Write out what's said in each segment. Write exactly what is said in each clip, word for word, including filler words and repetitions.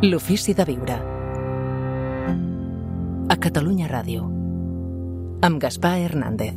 L'ofici de viure. A Catalunya Ràdio. Amb Gaspar Hernández.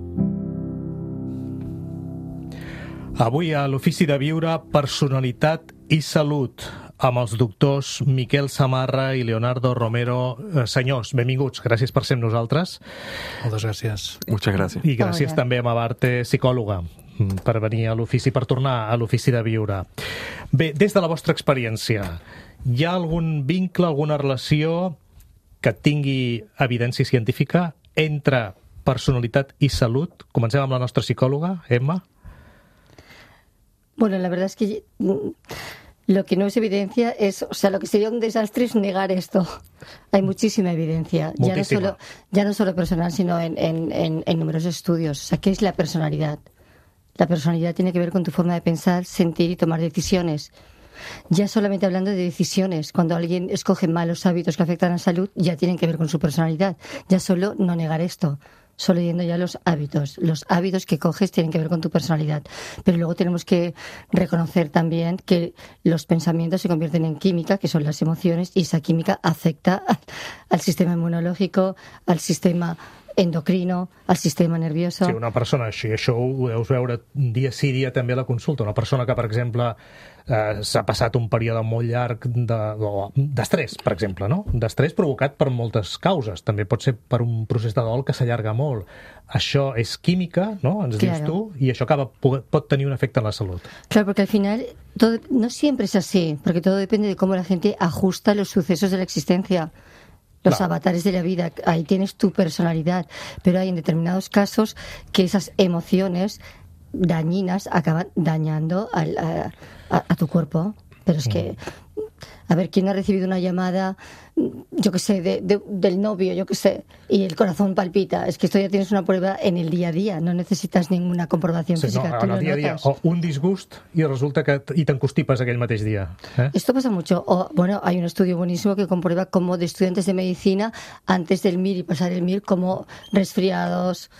Avui a l'Ofici de Viure, personalitat i salut, amb els doctors Miquel Samarra i Leonardo Romero. Senyors, benvinguts, gràcies per ser amb nosaltres. Moltes gràcies. Muchas gracias. I gràcies també a Mavarte, psicòloga, per venir a l'ofici, per tornar a l'Ofici de Viure. Bé, des de la vostra experiència, hi ha algun vincle, alguna relació que tingui evidència científica entre personalitat y salud? Comencem amb la nostra psicòloga, Emma. Bueno, la verdad es que lo que no es evidencia es, o sea, lo que sería un desastre es negar esto. Hay muchísima evidencia, ya no, solo, ya no solo personal, sino en, en, en, en numerosos estudios. O sea, ¿qué es la personalidad? La personalidad tiene que ver con tu forma de pensar, sentir y tomar decisiones. Ya solamente hablando de decisiones, cuando alguien escoge malos hábitos que afectan a la salud, ya tienen que ver con su personalidad. Ya solo no negar esto, solo yendo ya los hábitos. Los hábitos que coges tienen que ver con tu personalidad. Pero luego tenemos que reconocer también que los pensamientos se convierten en química, que son las emociones, y esa química afecta al sistema inmunológico, al sistema endocrino, al sistema nervioso. Sí, una persona així, això ho deus veure dia sí, dia també a la consulta. Una persona que, per exemple, eh, s'ha passat un període molt llarg d'estrès, de, per exemple, no? D'estrès provocat per moltes causes. També pot ser per un procés de dol que s'allarga molt. Això és química, no? Ens claro. Dius tu, i això acaba, pot tenir un efecte en la salut. Claro, porque al final todo, no siempre es así, porque todo depende de cómo la gente ajusta los sucesos de la existencia. Los claro. avatares de la vida, ahí tienes tu personalidad, pero hay en determinados casos que esas emociones dañinas acaban dañando al, a, a, a tu cuerpo. Pero es que, a ver, ¿quién ha recibido una llamada, yo qué sé, de, de, del novio, yo qué sé, y el corazón palpita? Es que esto ya tienes una prueba en el día a día, no necesitas ninguna comprobación sí, física. No, tú en el lo dia a dia, notas. o un disgust i resulta que i t'encostipes aquell mateix dia. ¿Eh? Esto pasa mucho. O, bueno, hay un estudio buenísimo que comprueba cómo de estudiantes de medicina, antes del M I R y pasar el M I R, como resfriados,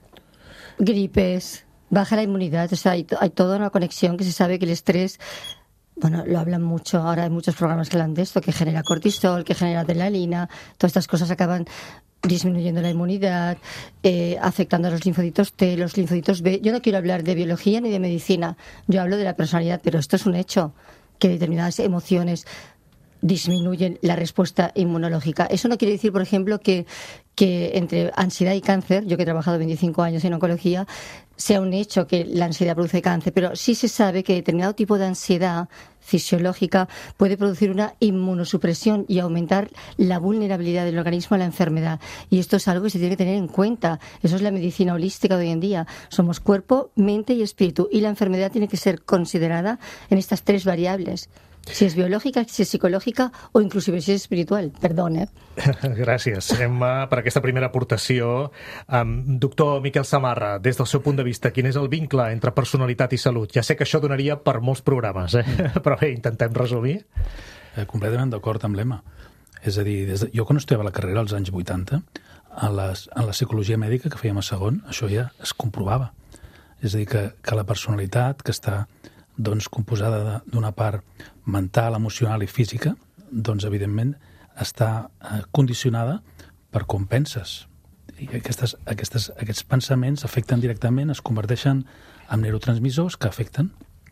gripes, baja la inmunidad. O sea, hay, hay toda una conexión que se sabe que el estrés... Bueno, lo hablan mucho, ahora hay muchos programas que hablan de esto, que genera cortisol, que genera adrenalina, todas estas cosas acaban disminuyendo la inmunidad, eh, afectando a los linfocitos T, los linfocitos B. Yo no quiero hablar de biología ni de medicina, yo hablo de la personalidad, pero esto es un hecho, que determinadas emociones disminuyen la respuesta inmunológica. Eso no quiere decir, por ejemplo, que, que entre ansiedad y cáncer, yo que he trabajado veinticinco años en oncología, sea un hecho que la ansiedad produce cáncer, pero sí se sabe que determinado tipo de ansiedad fisiológica puede producir una inmunosupresión y aumentar la vulnerabilidad del organismo a la enfermedad. Y esto es algo que se tiene que tener en cuenta. Eso es la medicina holística de hoy en día. Somos cuerpo, mente y espíritu. Y la enfermedad tiene que ser considerada en estas tres variables. Si és biològica, si és psicològica o inclusive si és espiritual. Perdó, eh? Gràcies, Emma, per aquesta primera aportació. Um, doctor Miquel Samarra, des del seu punt de vista, quin és el vincle entre personalitat i salut? Ja sé que això donaria per molts programes, eh? Però bé, intentem resumir. Eh, completament d'acord amb l'Emma. És a dir, des de, jo quan estudiava la carrera als anys vuitanta, a, les, a la psicologia mèdica que fèiem a segon, això ja es comprovava. És a dir, que, que la personalitat que està doncs, composada d'una part mental, emocional i física, doncs, evidentment, està eh, condicionada per com penses. I aquestes, aquestes, aquests pensaments afecten directament, es converteixen en neurotransmissors que afecten.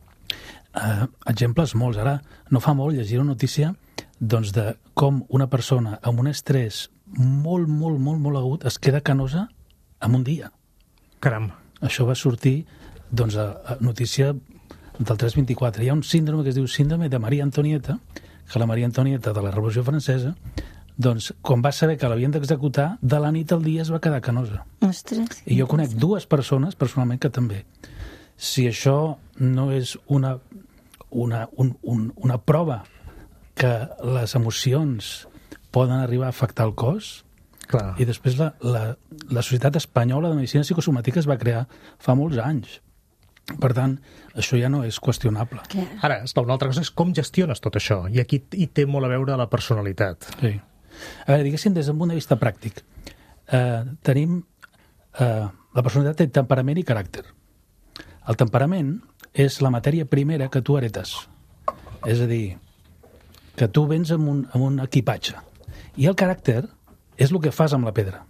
Eh, exemples molts. Ara, no fa molt llegir una notícia doncs, de com una persona amb un estrès molt, molt, molt, molt agut es queda canosa en un dia. Caram. Això va sortir doncs, a, a notícia del tres vint-i-quatre. Hi ha un síndrome que es diu síndrome de Maria Antonieta, que la Maria Antonieta de la Revolució Francesa, doncs, quan va saber que l'havien d'executar, de la nit al dia es va quedar canosa. Ostres. I jo conec dues persones, personalment, que també. Si això no és una, una, un, un, una prova que les emocions poden arribar a afectar el cos, clar. I després la, la, la Societat Espanyola de Medicina Psicosomàtica es va crear fa molts anys. Per tant, això ja no és qüestionable. Ara, esclar, una altra cosa és com gestiones tot això, i aquí hi té molt a veure la personalitat. Sí. A veure, diguéssim, des d'un punt de vista pràctic, eh, tenim... Eh, la personalitat té temperament i caràcter. El temperament és la matèria primera que tu heretes. És a dir, que tu vens amb un, amb un equipatge i el caràcter és el que fas amb la pedra.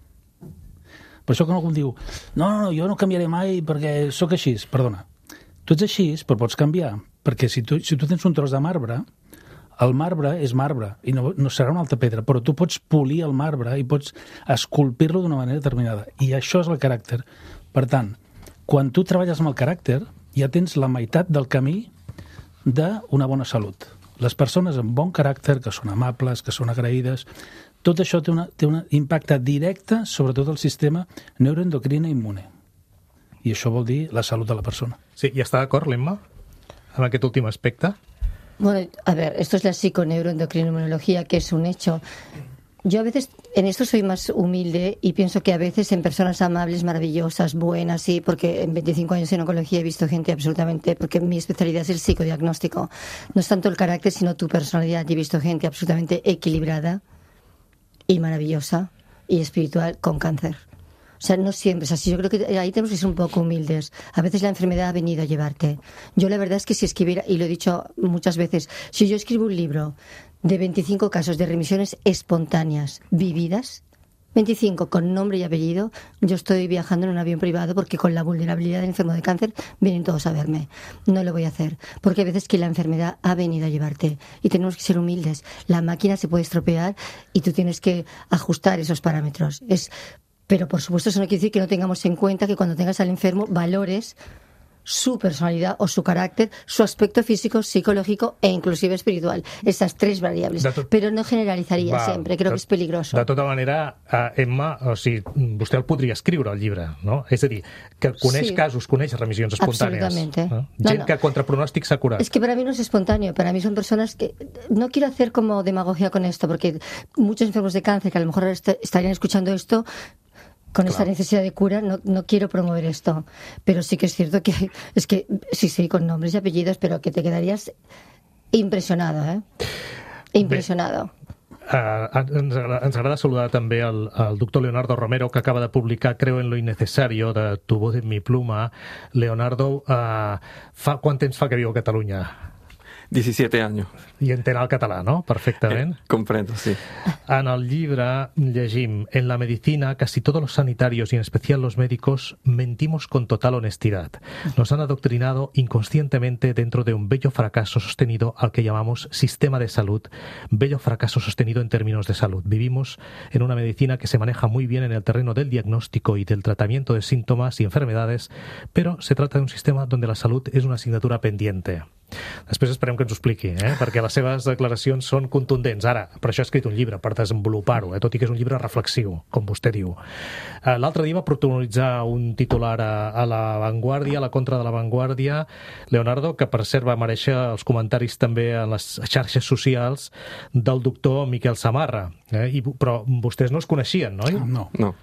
Per això que algú diu no, no, no, jo no canviaré mai perquè sóc així. Perdona, tu ets així però pots canviar, perquè si tu, si tu tens un tros de marbre, el marbre és marbre i no, no serà una altra pedra, però tu pots polir el marbre i pots esculpir-lo d'una manera determinada, i això és el caràcter. Per tant, quan tu treballes amb el caràcter ja tens la meitat del camí d'una bona salut. Les persones amb bon caràcter, que són amables, que són agraïdes, tot això té, una, té un impacte directe sobre tot el sistema neuroendocrine immune. I això vol dir la salut de la persona. Sí, i està d'acord, l'Emma, amb aquest últim aspecte? Bueno, a ver, esto es la psiconeuroendocrinología, que es un hecho. Yo a veces en esto soy más humilde y pienso que a veces en personas amables, maravillosas, buenas, sí, porque en veinticinco años en oncología he visto gente absolutamente, porque mi especialidad es el psicodiagnóstico. No es tanto el carácter, sino tu personalidad. Y he visto gente absolutamente equilibrada y maravillosa y espiritual con cáncer. O sea, no siempre es así. Yo creo que ahí tenemos que ser un poco humildes. A veces la enfermedad ha venido a llevarte. Yo la verdad es que si escribiera, y lo he dicho muchas veces, si yo escribo un libro de veinticinco casos de remisiones espontáneas vividas, veinticinco con nombre y apellido, yo estoy viajando en un avión privado porque con la vulnerabilidad del enfermo de cáncer vienen todos a verme. No lo voy a hacer, porque hay veces que la enfermedad ha venido a llevarte y tenemos que ser humildes. La máquina se puede estropear y tú tienes que ajustar esos parámetros. Es, pero por supuesto eso no quiere decir que no tengamos en cuenta que cuando tengas al enfermo valores su personalidad o su carácter, su aspecto físico, psicológico e inclusive espiritual. Esas tres variables. Tot... Però no generalitzaria Va, sempre, crec de, que és peligroso. De tota manera, uh, Emma, o sigui, vostè el podria escriure, el llibre, no? És a dir, que coneix sí. casos, coneix remissions espontànies. Absolutamente. ¿no? Gent no, no. que contra pronòstic s'ha curat. Es que para mí no es espontáneo, para mí son personas que... No quiero hacer como demagogia con esto, porque muchos enfermos de cáncer que a lo mejor est estarían escuchando esto con claro. esta necesidad de cura, no, no quiero promover esto, pero sí que es cierto que es que sí, sí, con nombres y apellidos, pero que te quedarías impressionado, ¿eh? Impressionado. Uh, ens, agrada, ens agrada saludar també el, el doctor Leonardo Romero, que acaba de publicar Creo en lo innecesario, de Tu voz en mi pluma. Leonardo, uh, fa, quant temps fa que viu a Catalunya? diecisiete años. I entén el català, no? Perfectament. Eh, comprendo, sí. En el llibre llegim: en la medicina, casi todos los sanitarios y en especial los médicos mentimos con total honestidad. Nos han adoctrinado inconscientemente dentro de un bello fracaso sostenido al que llamamos sistema de salud, bello fracaso sostenido en términos de salud. Vivimos en una medicina que se maneja muy bien en el terreno del diagnóstico y del tratamiento de síntomas y enfermedades, pero se trata de un sistema donde la salud es una asignatura pendiente. Després esperem que ens ho expliqui, eh? perquè les seves declaracions són contundents. Ara, per això ha escrit un llibre, per desenvolupar-ho, eh? tot i que és un llibre reflexiu, com vostè diu. Eh, L'altre dia va protagonitzar un titular a, a La Vanguardia, a la contra de La Vanguardia, Leonardo, que per cert va mereixer els comentaris també a les xarxes socials del doctor Miquel Samarra. Eh? I, però vostès no es coneixien, no? No. No.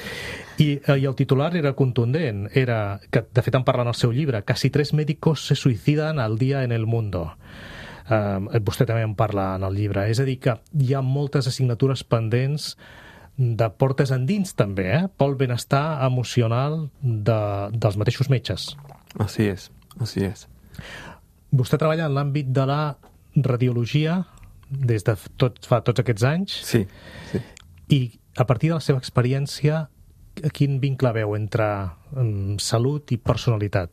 I, I el titular era contundent, era, que de fet en parla en el seu llibre, casi tres médicos se suicidan al día en el mundo. Uh, vostè també en parla en el llibre. És a dir, que hi ha moltes assignatures pendents de portes endins també, eh? pel benestar emocional de, dels mateixos metges. Así es, así es. Vostè treballa en l'àmbit de la radiologia des de tot, fa tots aquests anys. Sí, sí. I a partir de la seva experiència, quin vincle veu entre um, salut y personalidad?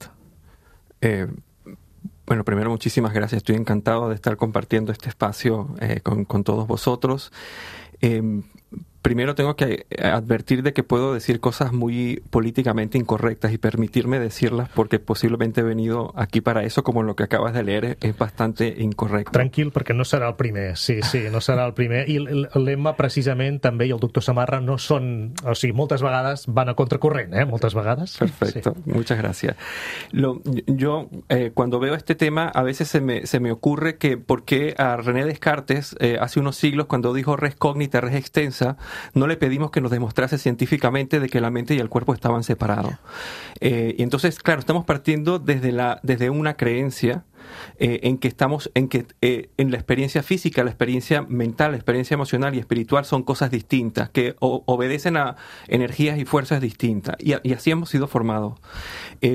Eh, bueno, primero muchísimas gracias. Estoy encantado de estar compartiendo este espacio eh, con, con todos vosotros. Eh, primero tengo que advertir de que puedo decir cosas muy políticamente incorrectas y permitirme decirlas porque posiblemente he venido aquí para eso, como lo que acabas de leer es bastante incorrecto. Tranquil, perquè no serà el primer. Sí, sí, no serà el primer. I l'Emma, precisament, també, i el doctor Samarra no són... O sigui, moltes vegades van a contracorrent, ¿eh? Moltes vegades. Perfecto, sí. Muchas gracias. Lo, yo, eh, cuando veo este tema, a veces se me, se me ocurre que por qué a René Descartes, eh, hace unos siglos, cuando dijo res cognita, res extensa, no le pedimos que nos demostrase científicamente de que la mente y el cuerpo estaban separados. Eh, y entonces, claro, estamos partiendo desde, la, desde una creencia eh, en que estamos, en que eh, en la experiencia física, la experiencia mental, la experiencia emocional y espiritual son cosas distintas, que o, obedecen a energías y fuerzas distintas. Y, y así hemos sido formados. Eh,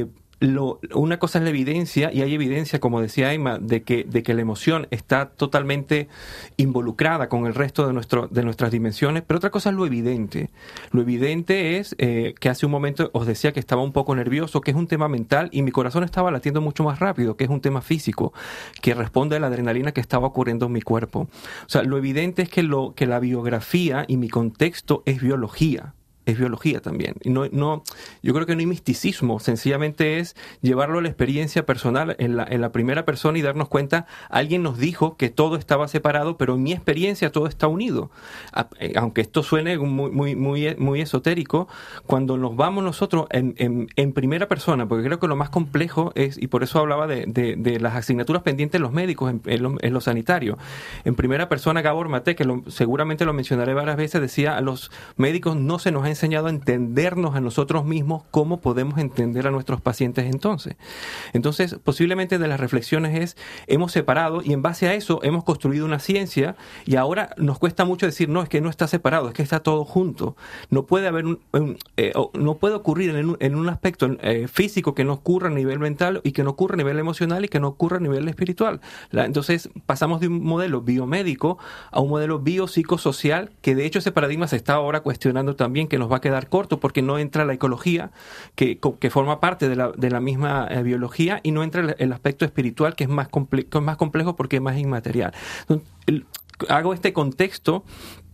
lo, una cosa es la evidencia, y hay evidencia, como decía Emma, de que, de que la emoción está totalmente involucrada con el resto de, nuestro, de nuestras dimensiones, pero otra cosa es lo evidente. Lo evidente es eh, que hace un momento os decía que estaba un poco nervioso, que es un tema mental, y mi corazón estaba latiendo mucho más rápido, que es un tema físico, que responde a la adrenalina que estaba ocurriendo en mi cuerpo. O sea, lo evidente es que, lo, que la biografía y mi contexto es biología. Es biología también. Y no, no, yo creo que no hay misticismo, sencillamente es llevarlo a la experiencia personal en la, en la primera persona y darnos cuenta, alguien nos dijo que todo estaba separado, pero en mi experiencia todo está unido. A, aunque esto suene muy, muy, muy, muy esotérico, cuando nos vamos nosotros en, en, en primera persona, porque creo que lo más complejo es, y por eso hablaba de, de, de las asignaturas pendientes de los médicos, en, en, lo, en lo sanitario. En primera persona, Gabor Maté, que lo, seguramente lo mencionaré varias veces, decía, a los médicos no se nos ha enseñado a entendernos a nosotros mismos, cómo podemos entender a nuestros pacientes entonces. Entonces, posiblemente de las reflexiones es, hemos separado y en base a eso hemos construido una ciencia y ahora nos cuesta mucho decir, no, es que no está separado, es que está todo junto. No puede haber un, un, eh, no puede ocurrir en un, en un aspecto eh, físico que no ocurra a nivel mental y que no ocurra a nivel emocional y que no ocurra a nivel espiritual. La, entonces, pasamos de un modelo biomédico a un modelo biopsicosocial, que de hecho ese paradigma se está ahora cuestionando también, que nos va a quedar corto porque no entra la ecología que, que forma parte de la, de la misma eh, biología, y no entra el, el aspecto espiritual, que es más, comple- que es más complejo porque es más inmaterial. Entonces, el, hago este contexto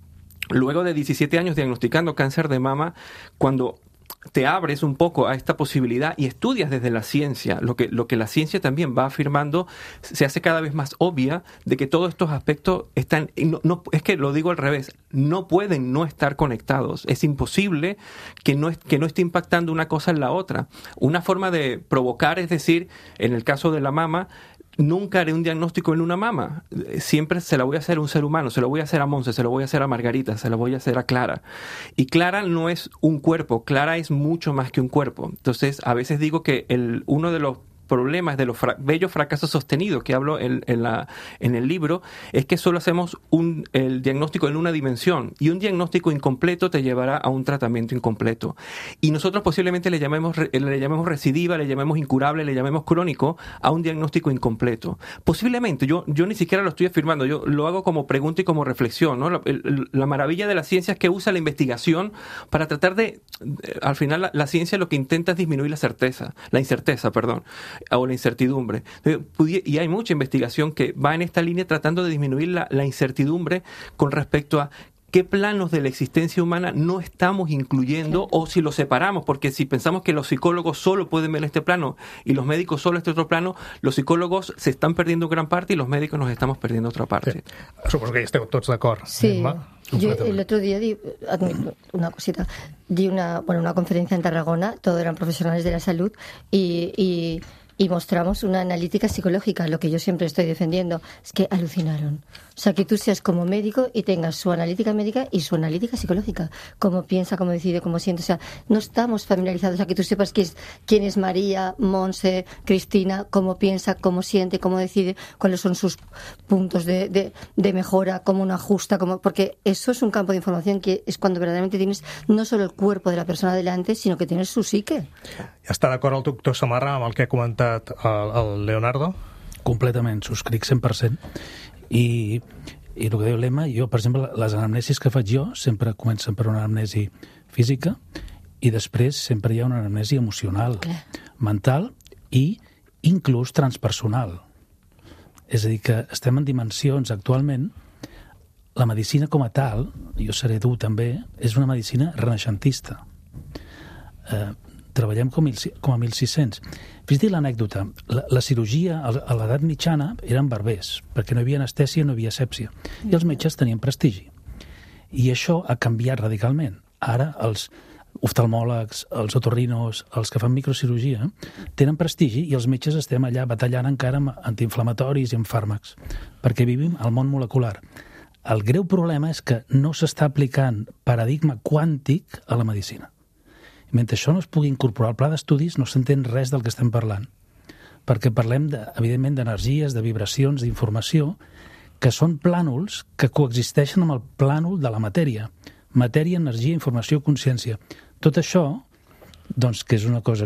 luego de diecisiete años diagnosticando cáncer de mama, cuando te abres un poco a esta posibilidad y estudias desde la ciencia, lo que, lo que la ciencia también va afirmando, se hace cada vez más obvia de que todos estos aspectos están, no, no, es que lo digo al revés, no pueden no estar conectados. Es imposible que no, que no esté impactando una cosa en la otra. Una forma de provocar, es decir, en el caso de la mama, nunca haré un diagnóstico en una mama. Siempre se la voy a hacer a un ser humano. Se lo voy a hacer a Monse, se lo voy a hacer a Margarita, se lo voy a hacer a Clara. Y Clara no es un cuerpo. Clara es mucho más que un cuerpo. Entonces, a veces digo que el, uno de los problemas de los fra- bellos fracasos sostenidos que hablo en, en, la, en el libro es que solo hacemos un, el diagnóstico en una dimensión, y un diagnóstico incompleto te llevará a un tratamiento incompleto. Y nosotros posiblemente le llamemos, le llamemos recidiva, le llamemos incurable, le llamemos crónico a un diagnóstico incompleto. Posiblemente, yo, yo ni siquiera lo estoy afirmando, yo lo hago como pregunta y como reflexión, ¿no? La, el, la maravilla de la ciencia es que usa la investigación para tratar de, al final la, la ciencia lo que intenta es disminuir la certeza, la incerteza, perdón, o la incertidumbre. Y hay mucha investigación que va en esta línea tratando de disminuir la, la incertidumbre con respecto a qué planos de la existencia humana no estamos incluyendo, o si los separamos, porque si pensamos que los psicólogos solo pueden ver este plano y los médicos solo este otro plano, los psicólogos se están perdiendo gran parte y los médicos nos estamos perdiendo otra parte. Sí. Suposo que hi esteu tots d'acord. Sí. Emma? Yo el otro día di una cosita, di una, bueno, una conferencia en Tarragona, todos eran profesionales de la salud, y, y, y mostramos una analítica psicológica. Lo que yo siempre estoy defendiendo es que alucinaron. O sea, que tú seas como médico y tengas su analítica médica y su analítica psicológica. Cómo piensa, cómo decide, cómo siente. O sea, no estamos familiarizados. O sea, que tú sepas quién es, quién es María, Monse, Cristina, cómo piensa, cómo siente, cómo decide, cuáles son sus puntos de, de, de mejora, cómo uno ajusta, cómo, porque eso es un campo de información que es cuando verdaderamente tienes no solo el cuerpo de la persona delante, sino que tienes su psique. Està d'acord el doctor Samarra amb el que ha comentat el, el Leonardo? Completament, subscric cent per cent. I, i el que diu l'Emma, jo, per exemple, les anamnesis que faig jo sempre comencen per una anamnesi física i després sempre hi ha una anamnesi emocional, Clar. mental i inclús transpersonal. És a dir, que estem en dimensions actualment. La medicina com a tal, jo seré dur també, és una medicina renaixentista. Eh, treballem com, com a mil sis-cents. Fes-te l'anècdota. La, la cirurgia a l'edat mitjana eren barbers, perquè no hi havia anestèsia, no hi havia asèpsia. I els metges tenien prestigi. I això ha canviat radicalment. Ara els oftalmòlegs, els otorrinos, els que fan microcirurgia, tenen prestigi i els metges estem allà batallant encara amb antiinflamatoris i amb fàrmacs, perquè vivim al món molecular. El greu problema és que no s'està aplicant paradigma quàntic a la medicina. I mentre això no es pugui incorporar al pla d'estudis, no s'entén res del que estem parlant. Perquè parlem, de, evidentment, d'energies, de vibracions, d'informació, que són plànols que coexisteixen amb el plànol de la matèria. Matèria, energia, informació, consciència. Tot això, doncs, que és una cosa que,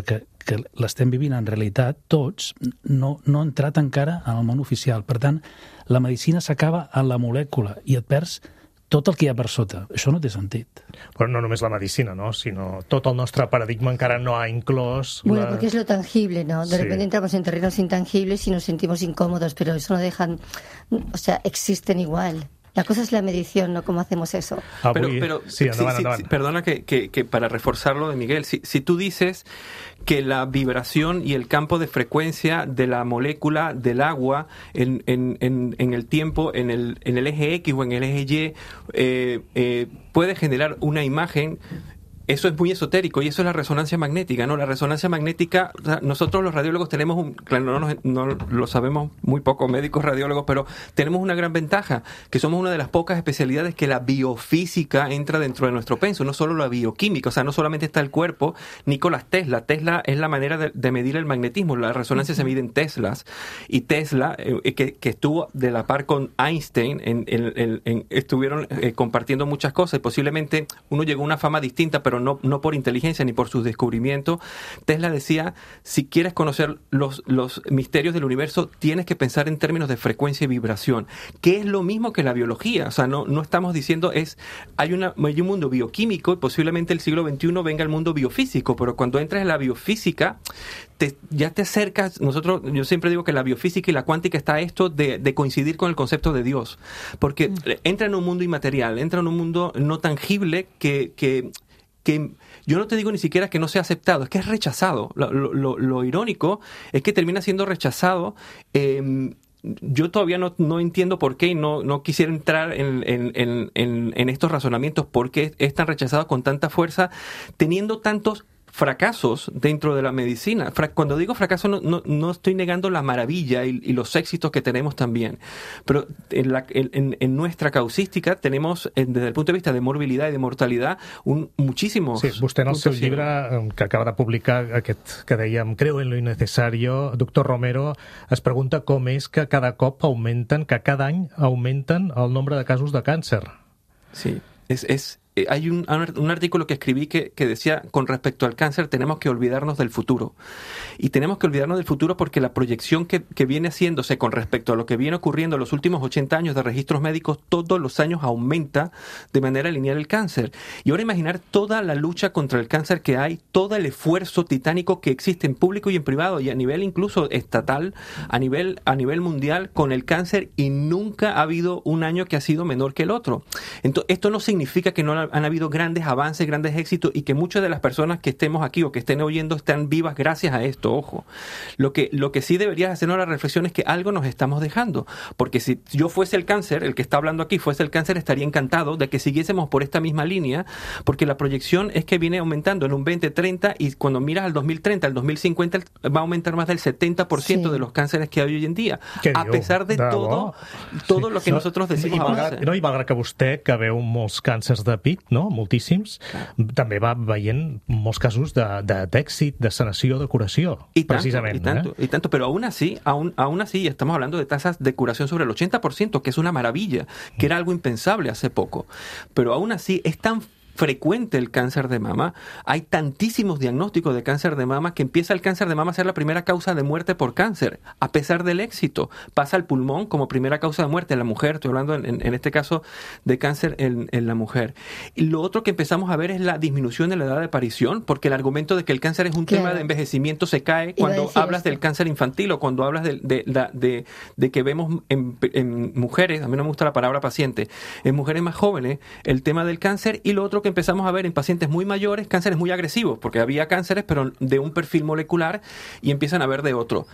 que l'estem vivint en realitat tots, no, no ha entrat encara en el món oficial. Per tant, la medicina s'acaba en la molècula i et perds tot el que hi ha per sota. Això no té sentit. Però no només la medicina, ¿no? Sino tot el nostre paradigma encara no ha inclòs... Bueno, la... porque es lo tangible, ¿no? De Sí. repente entramos en terrenos intangibles y nos sentimos incómodos, pero eso no dejan... O sea, existen igual. La cosa es la medición, no cómo hacemos eso. Avui... Pero, pero sí, endavant, sí, sí, endavant. sí, perdona que, que, que para reforzarlo de Miguel, si, si tú dices que la vibración y el campo de frecuencia de la molécula del agua en, en, en, en el tiempo, en el, en el eje X o en el eje Y, eh, eh, puede generar una imagen... Eso es muy esotérico y eso es la resonancia magnética, ¿no? La resonancia magnética, o sea, nosotros los radiólogos tenemos, un, claro, no, nos- no lo sabemos muy pocos médicos radiólogos, pero tenemos una gran ventaja, que somos una de las pocas especialidades que la biofísica entra dentro de nuestro penso, no solo la bioquímica, o sea, no solamente está el cuerpo. Nikola Tesla, Tesla es la manera de, de medir el magnetismo, la resonancia se mide en teslas, y Tesla, eh, que, que estuvo de la par con Einstein, en, en- en- en- estuvieron eh, compartiendo muchas cosas, y posiblemente uno llegó a una fama distinta, pero no, no por inteligencia ni por sus descubrimientos. Tesla decía, si quieres conocer los, los misterios del universo, tienes que pensar en términos de frecuencia y vibración, que es lo mismo que la biología. O sea, no, no estamos diciendo, es hay, una, hay un mundo bioquímico y posiblemente el siglo veintiuno venga el mundo biofísico, pero cuando entras en la biofísica, te, ya te acercas. Nosotros, yo siempre digo que la biofísica y la cuántica está esto de, de coincidir con el concepto de Dios, porque mm. entra en un mundo inmaterial, entra en un mundo no tangible que... que que yo no te digo ni siquiera que no sea aceptado, es que es rechazado. Lo, lo, lo irónico es que termina siendo rechazado. Eh, yo todavía no, no entiendo por qué y no, no quisiera entrar en, en, en, en, en estos razonamientos, por qué es tan rechazado con tanta fuerza, teniendo tantos fracasos dentro de la medicina. Fra- cuando digo fracaso no, no, no estoy negando la maravilla y, y los éxitos que tenemos también, pero en, la, en, en nuestra causística tenemos, en, desde el punto de vista de morbilidad y de mortalidad, un, muchísimos Sí, vostè en el seu llibre, que acaba de publicar aquest que dèiem Creo en lo innecesario, doctor Romero es pregunta com és que cada cop augmenten, que cada any augmenten el nombre de casos de càncer. Sí, es... es hay un, un artículo que escribí que, que decía, con respecto al cáncer, tenemos que olvidarnos del futuro. Y tenemos que olvidarnos del futuro porque la proyección que, que viene haciéndose con respecto a lo que viene ocurriendo en los últimos ochenta años de registros médicos, todos los años aumenta de manera lineal el cáncer. Y ahora imaginar toda la lucha contra el cáncer que hay, todo el esfuerzo titánico que existe en público y en privado, y a nivel incluso estatal, a nivel, a nivel mundial, con el cáncer, y nunca ha habido un año que ha sido menor que el otro. Entonces, esto no significa que no han habido grandes avances, grandes éxitos, y que muchas de las personas que estemos aquí o que estén oyendo están vivas gracias a esto, ojo. Lo que, lo que sí deberías hacernos la reflexión es que algo nos estamos dejando, porque si yo fuese el cáncer, el que está hablando aquí fuese el cáncer, estaría encantado de que siguiésemos por esta misma línea, porque la proyección es que viene aumentando en un veinte, treinta, y cuando miras al dos mil treinta, al dos mil cincuenta, va a aumentar más del setenta por ciento sí. de los cánceres que hay hoy en día, a pesar de, de todo, todo sí. lo que no, nosotros decimos i malgrat, no, I malgrat que vostè, que veu molts càncers de pit, no? Moltíssims, també va veient molts casos d'èxit, de, de sanació, de curació, y precisament. Tanto, y, tanto, eh? y tanto, pero aún así, aún, aún así estamos hablando de tasas de curación sobre el ochenta por ciento, que es una maravilla, que era algo impensable hace poco. Pero aún así es tan frecuente el cáncer de mama, hay tantísimos diagnósticos de cáncer de mama que empieza el cáncer de mama a ser la primera causa de muerte por cáncer, a pesar del éxito. Pasa al pulmón como primera causa de muerte en la mujer, estoy hablando en, en, en este caso de cáncer en, en la mujer. Y lo otro que empezamos a ver es la disminución de la edad de aparición, porque el argumento de que el cáncer es un claro. tema de envejecimiento se cae cuando hablas esto. del cáncer infantil o cuando hablas de, de, de, de, de que vemos en, en mujeres, a mí no me gusta la palabra paciente, en mujeres más jóvenes, el tema del cáncer. Y lo otro que empezamos a ver en pacientes muy mayores, cánceres muy agresivos, porque había cánceres pero de un perfil molecular y empiezan a ver de otro.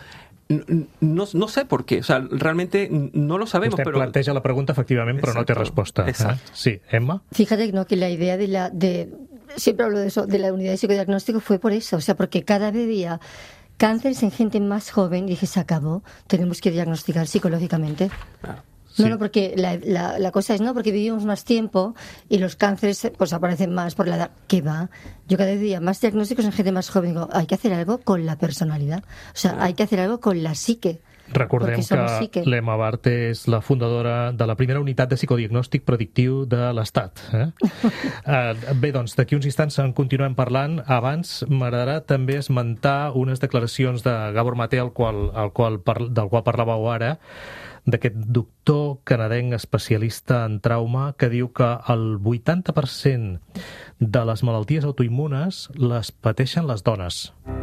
No, no sé por qué, o sea, realmente no lo sabemos. Usted pero planteja la pregunta efectivamente, pero exacto, no té respuesta. Exacto. ¿eh? Sí, Emma. Fíjate, ¿no?, que la idea de la de siempre hablo de eso, de la unidad de psicodiagnóstico fue por eso, o sea, porque cada vez había cánceres en gente más joven y dije, se acabó, tenemos que diagnosticar psicológicamente. Claro. No, sí. no, porque la, la, la cosa es, no, porque vivimos más tiempo y los cánceres pues aparecen más por la edad. ¿Qué va? Yo cada día más diagnósticos en gente más joven. Digo, hay que hacer algo con la personalidad. O sea, hay que hacer algo con la psique. Recordem Porque somos que psique. l'Emma Bart és la fundadora de la primera unitat de psicodiagnòstic predictiu de l'Estat. Eh? uh, bé, doncs, d'aquí uns instants en continuem parlant. Abans m'agradarà també esmentar unes declaracions de Gabor Mate, al qual, al qual par del qual parlàveu ara, d'aquest doctor canadenc especialista en trauma que diu que el vuitanta per cent de les malalties autoimmunes les pateixen les dones.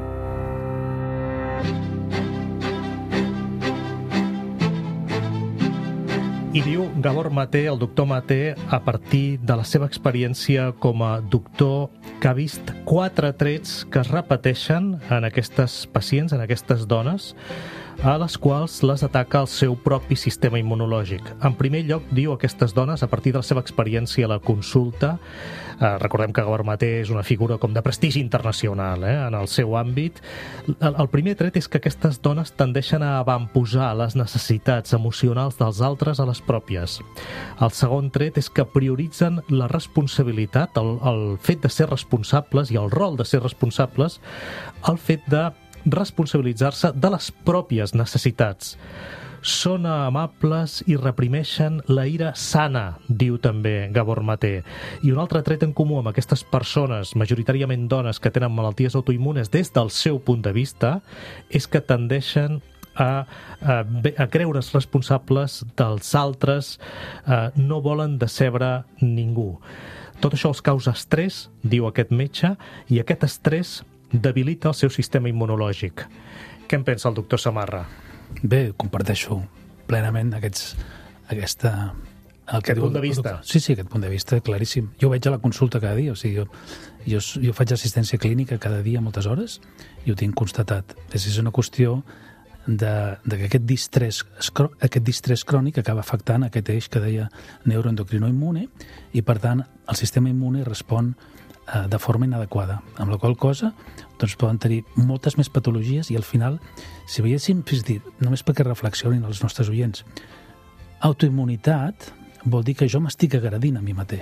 I diu Gabor Mate, el doctor Mate, a partir de la seva experiència com a doctor, que ha vist quatre trets que es repeteixen en aquestes pacients, en aquestes dones, a les quals les ataca el seu propi sistema immunològic. En primer lloc, diu aquestes dones, a partir de la seva experiència a la consulta, eh, recordem que Gabor Mate és una figura com de prestigi internacional eh, en el seu àmbit, el, el primer tret és que aquestes dones tendeixen a avantposar les necessitats emocionals dels altres a les pròpies. El segon tret és que prioritzen la responsabilitat, el, el fet de ser responsables i el rol de ser responsables, el fet de responsabilitzar-se de les pròpies necessitats. Són amables i reprimeixen la ira sana, diu també Gabor Mate. I un altre tret en comú amb aquestes persones, majoritàriament dones que tenen malalties autoimmunes des del seu punt de vista, és que tendeixen a, a, a creure's responsables dels altres, a, no volen decebre ningú. Tot això els causa estrès, diu aquest metge, i aquest estrès debilita el seu sistema immunològic. Què en pensa el doctor Samarra? Bé, comparteixo plenament aquests, aquesta... El que Aquest diu, punt de vista. Sí, sí, aquest punt de vista, claríssim. Jo ho veig a la consulta cada dia, o sigui, jo, jo, jo faig assistència clínica cada dia moltes hores i ho tinc constatat. És, és una qüestió de, de que aquest distrés, aquest distrés crònic acaba afectant aquest eix que deia neuroendocrino-immune i, per tant, el sistema immune respon eh, de forma inadequada, amb la qual cosa doncs poden tenir moltes més patologies i al final, si veiéssim, és dir, només perquè reflexionin els nostres oients, autoimmunitat vol dir que jo m'estic agredint a mi mateix.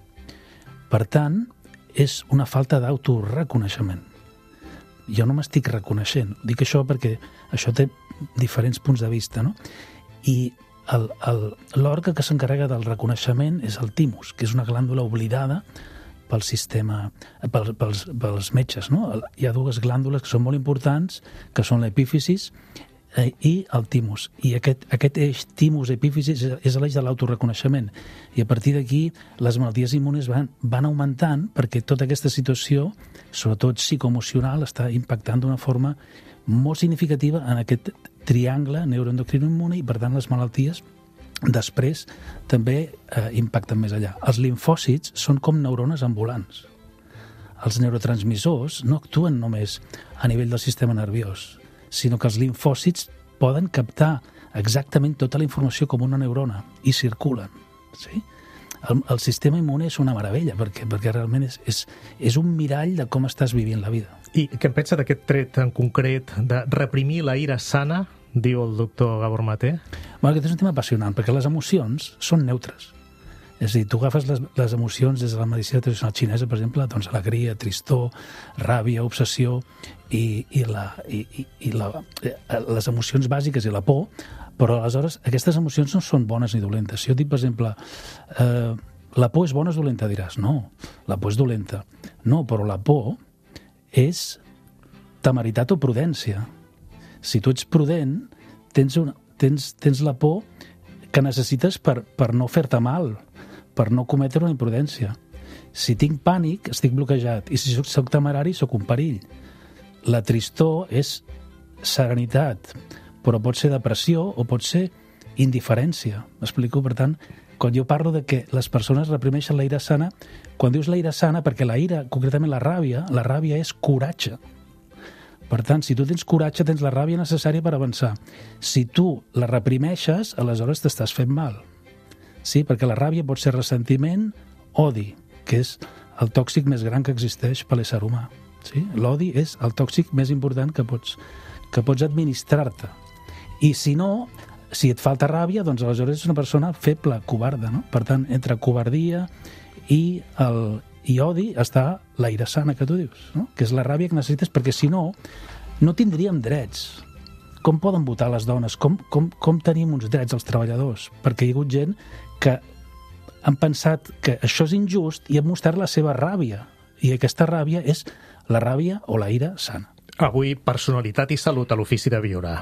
Per tant, és una falta d'autoreconeixement. Jo no m'estic reconeixent. Dic això perquè això té diferents punts de vista, no? I l'òrgan que s'encarrega del reconeixement és el timus, que és una glàndula oblidada pel sistema, pels, pels, pels metges, no? Hi ha dues glàndules que són molt importants, que són l'epífisis eh, i el timus. I aquest, aquest eix timus-epífisis és, és l'eix de l'autoreconeixement. I a partir d'aquí les malalties immunes van, van augmentant perquè tota aquesta situació, sobretot psicoemocional, està impactant d'una forma molt significativa en aquest triangle neuroendocrino-immune i, per tant, les malalties després també eh, impacten més allà. Els limfòcits són com neurones ambulants. Els neurotransmissors no actuen només a nivell del sistema nerviós, sinó que els limfòcits poden captar exactament tota la informació com una neurona i circulen. Sí? El, el sistema immune és una meravella perquè, perquè realment és, és, és un mirall de com estàs vivint la vida. I què en pensa d'aquest tret en concret de reprimir la ira sana, diu el doctor Gabor Mate? Bueno, aquest és un tema apassionant, perquè les emocions són neutres. És a dir, tu agafes les, les emocions des de la medicina tradicional xinesa, per exemple, doncs alegria, tristor, ràbia, obsessió, i, i, la, i, i, i la, les emocions bàsiques i la por, però aleshores aquestes emocions no són bones ni dolentes. Si jo dic, per exemple, eh, la por és bona o és dolenta, diràs, no, la por és dolenta. No, però la por és temeritat o prudència. Si tu ets prudent, tens, una, tens, tens la por que necessites per, per no fer-te mal, per no cometre una imprudència. Si tinc pànic, estic bloquejat. I si soc, soc temerari, soc un perill. La tristor és serenitat, però pot ser depressió o pot ser indiferència. M'explico? Per tant, quan jo parlo de que les persones reprimeixen la ira sana, quan dius la ira sana, perquè la ira, concretament la ràbia, la ràbia és coratge. Per tant, si tu tens coratge, tens la ràbia necessària per avançar. Si tu la reprimeixes, aleshores t'estàs fent mal. Sí, perquè la ràbia pot ser ressentiment, odi, que és el tòxic més gran que existeix per l'ésser humà. Sí? L'odi és el tòxic més important que pots, que pots administrar-te. I si no, si et falta ràbia, doncs aleshores és una persona feble, covarda, no? Per tant, entre covardia i el... i odi està la ira sana que tu dius, no? Que és la ràbia que necessites, perquè si no, no tindríem drets com poden votar les dones? Com, com, com tenim uns drets als treballadors? Perquè hi ha hagut gent que han pensat que això és injust i han mostrat la seva ràbia. I aquesta ràbia és la ràbia o la ira sana. Avui, personalitat i salut a l'Ofici de Viure.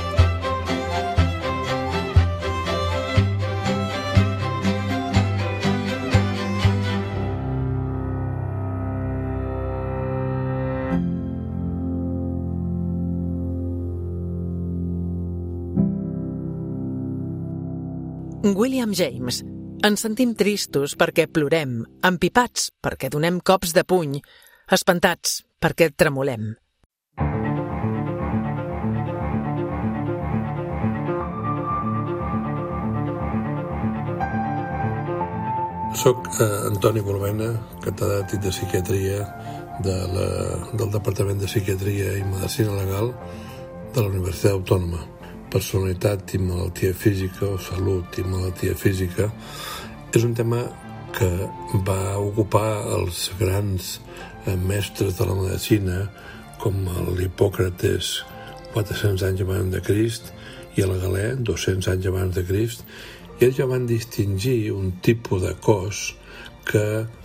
William James. Ens sentim tristos perquè plorem, empipats perquè donem cops de puny, espantats perquè tremolem. Soc eh, Antoni Bolbena, catedràtic de psiquiatria de la, del Departament de Psiquiatria i Medicina Legal de la Universitat Autònoma. Personalitat i malaltia física, o salut i malaltia física, és un tema que va ocupar els grans eh, mestres de la medicina, com l'Hipòcrates quatre-cents anys abans de Crist i el Galè dos-cents anys abans de Crist, i ells ja van distingir un tipus de cos que,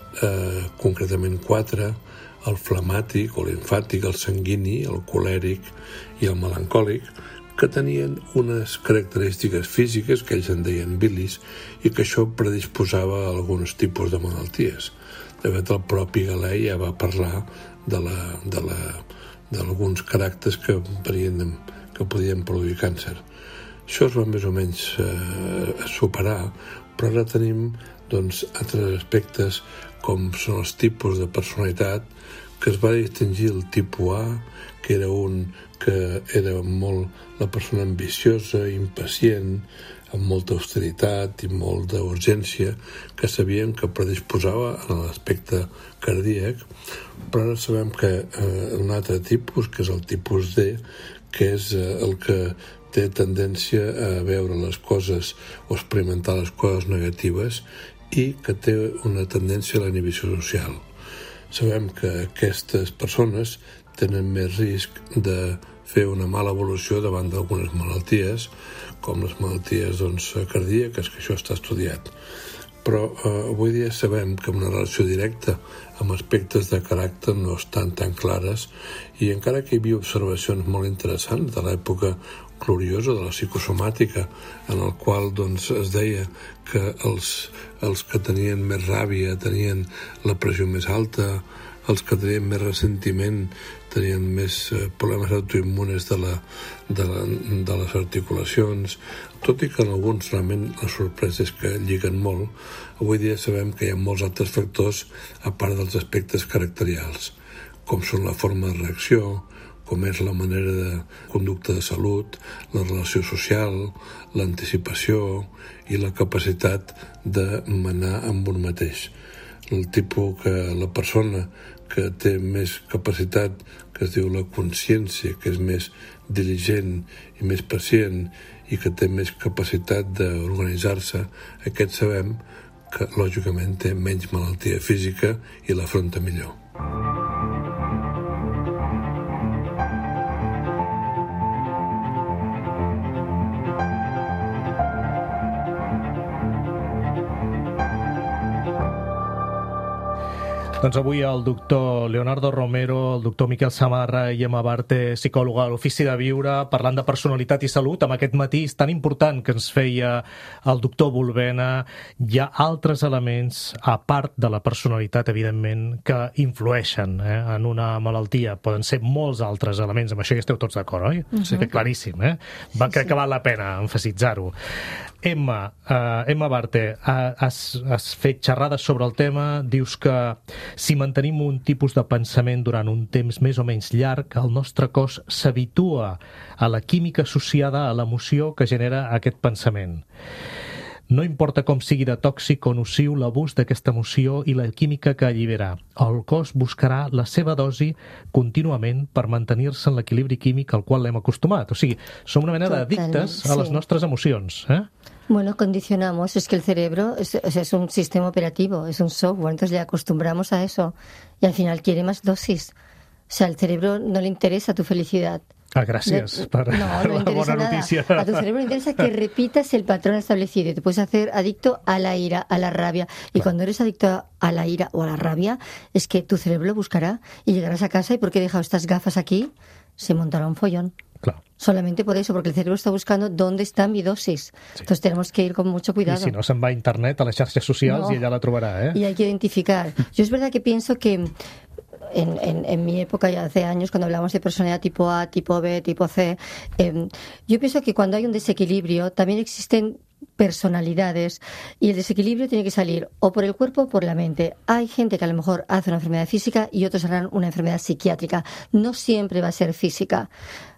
eh, concretament quatre, el flemàtic o limfàtic, el sanguini, el colèric i el melancòlic, que tenien unes característiques físiques que ells en deien bilis i que això predisposava a alguns tipus de malalties. De fet, el propi Galè ja va parlar de la, de la, d'alguns caràcters que, varien, que podien produir càncer. Això es va més o menys eh, superar, però ara tenim doncs, altres aspectes com són els tipus de personalitat, que es va distingir el tipus A, que era un que era molt la persona ambiciosa, impacient, amb molta austeritat i molta urgència, que sabien que predisposava en l'aspecte cardíac, però ara sabem que eh, un altre tipus, que és el tipus D, que és eh, el que té tendència a veure les coses o experimentar les coses negatives i que té una tendència a la inhibició social. Sabem que aquestes persones tenen més risc de fer una mala evolució davant d'algunes malalties, com les malalties doncs, cardíaques, que això està estudiat. Però eh, avui dia sabem que una relació directa amb aspectes de caràcter no estan tan clares i encara que hi havia observacions molt interessants de l'època gloriosa de la psicosomàtica, en el qual doncs, es deia que els, els que tenien més ràbia tenien la pressió més alta, els que tenien més ressentiment tenien més eh, problemes autoimmunes de, la, de, la, de les articulacions, tot i que en alguns realment les sorpreses que lliguen molt, avui dia sabem que hi ha molts altres factors a part dels aspectes caracterials, com són la forma de reacció, com és la manera de conducta de salut, la relació social, l'anticipació i la capacitat de manar amb un mateix. El tipus que la persona que té més capacitat, que es diu la consciència, que és més diligent i més pacient i que té més capacitat d'organitzar-se, aquest sabem que lògicament té menys malaltia física i l'afronta millor. Doncs avui el doctor Leonardo Romero, el doctor Miquel Samarra i Emma Barte, psicòloga a l'Ofici de Viure, parlant de personalitat i salut, amb aquest matís tan important que ens feia el doctor Bolbena. Hi ha altres elements, a part de la personalitat, evidentment, que influeixen eh, en una malaltia. Poden ser molts altres elements, amb això ja esteu tots d'acord, oi? Uh-huh. Sí, claríssim, eh? Va, sí, crec sí. que val la pena emfasitzar-ho. Emma, uh, Emma Barte, uh, has, has fet xerrades sobre el tema, dius que si mantenim un tipus de pensament durant un temps més o menys llarg, el nostre cos s'habitua a la química associada a l'emoció que genera aquest pensament. No importa com sigui de tòxic o nociu l'abús d'aquesta emoció i la química que allibera. El cos buscarà la seva dosi contínuament per mantenir-se en l'equilibri químic al qual l'hem acostumat. O sigui, som una mena d'addictes a les nostres emocions. Eh? Bueno, condicionamos. Es que el cerebro es, es un sistema operativo, es un software, entonces le acostumbramos a eso y al final quiere más dosis. O sea, al cerebro no le interesa tu felicidad, Ah, gracias por no, no la interesa buena nada. noticia. A tu cerebro le interesa que repitas el patrón establecido y te puedes hacer adicto a la ira, a la rabia. Y claro. cuando eres adicto a la ira o a la rabia, es que tu cerebro lo buscará y llegarás a casa y porque he dejado estas gafas aquí, se montará un follón. Claro. Solamente por eso, porque el cerebro está buscando dónde está mi dosis. Sí. Entonces tenemos que ir con mucho cuidado. I si no, se'n va a internet, a les xarxes socials, no. I allà la trobarà, eh? Y hay que identificar. Yo es verdad que pienso que En, en, en mi época, ya hace años, cuando hablamos de personalidad tipo A, tipo B, tipo C, eh, yo pienso que cuando hay un desequilibrio también existen personalidades y el desequilibrio tiene que salir o por el cuerpo o por la mente. Hay gente que a lo mejor hace una enfermedad física y otros harán una enfermedad psiquiátrica. No siempre va a ser física.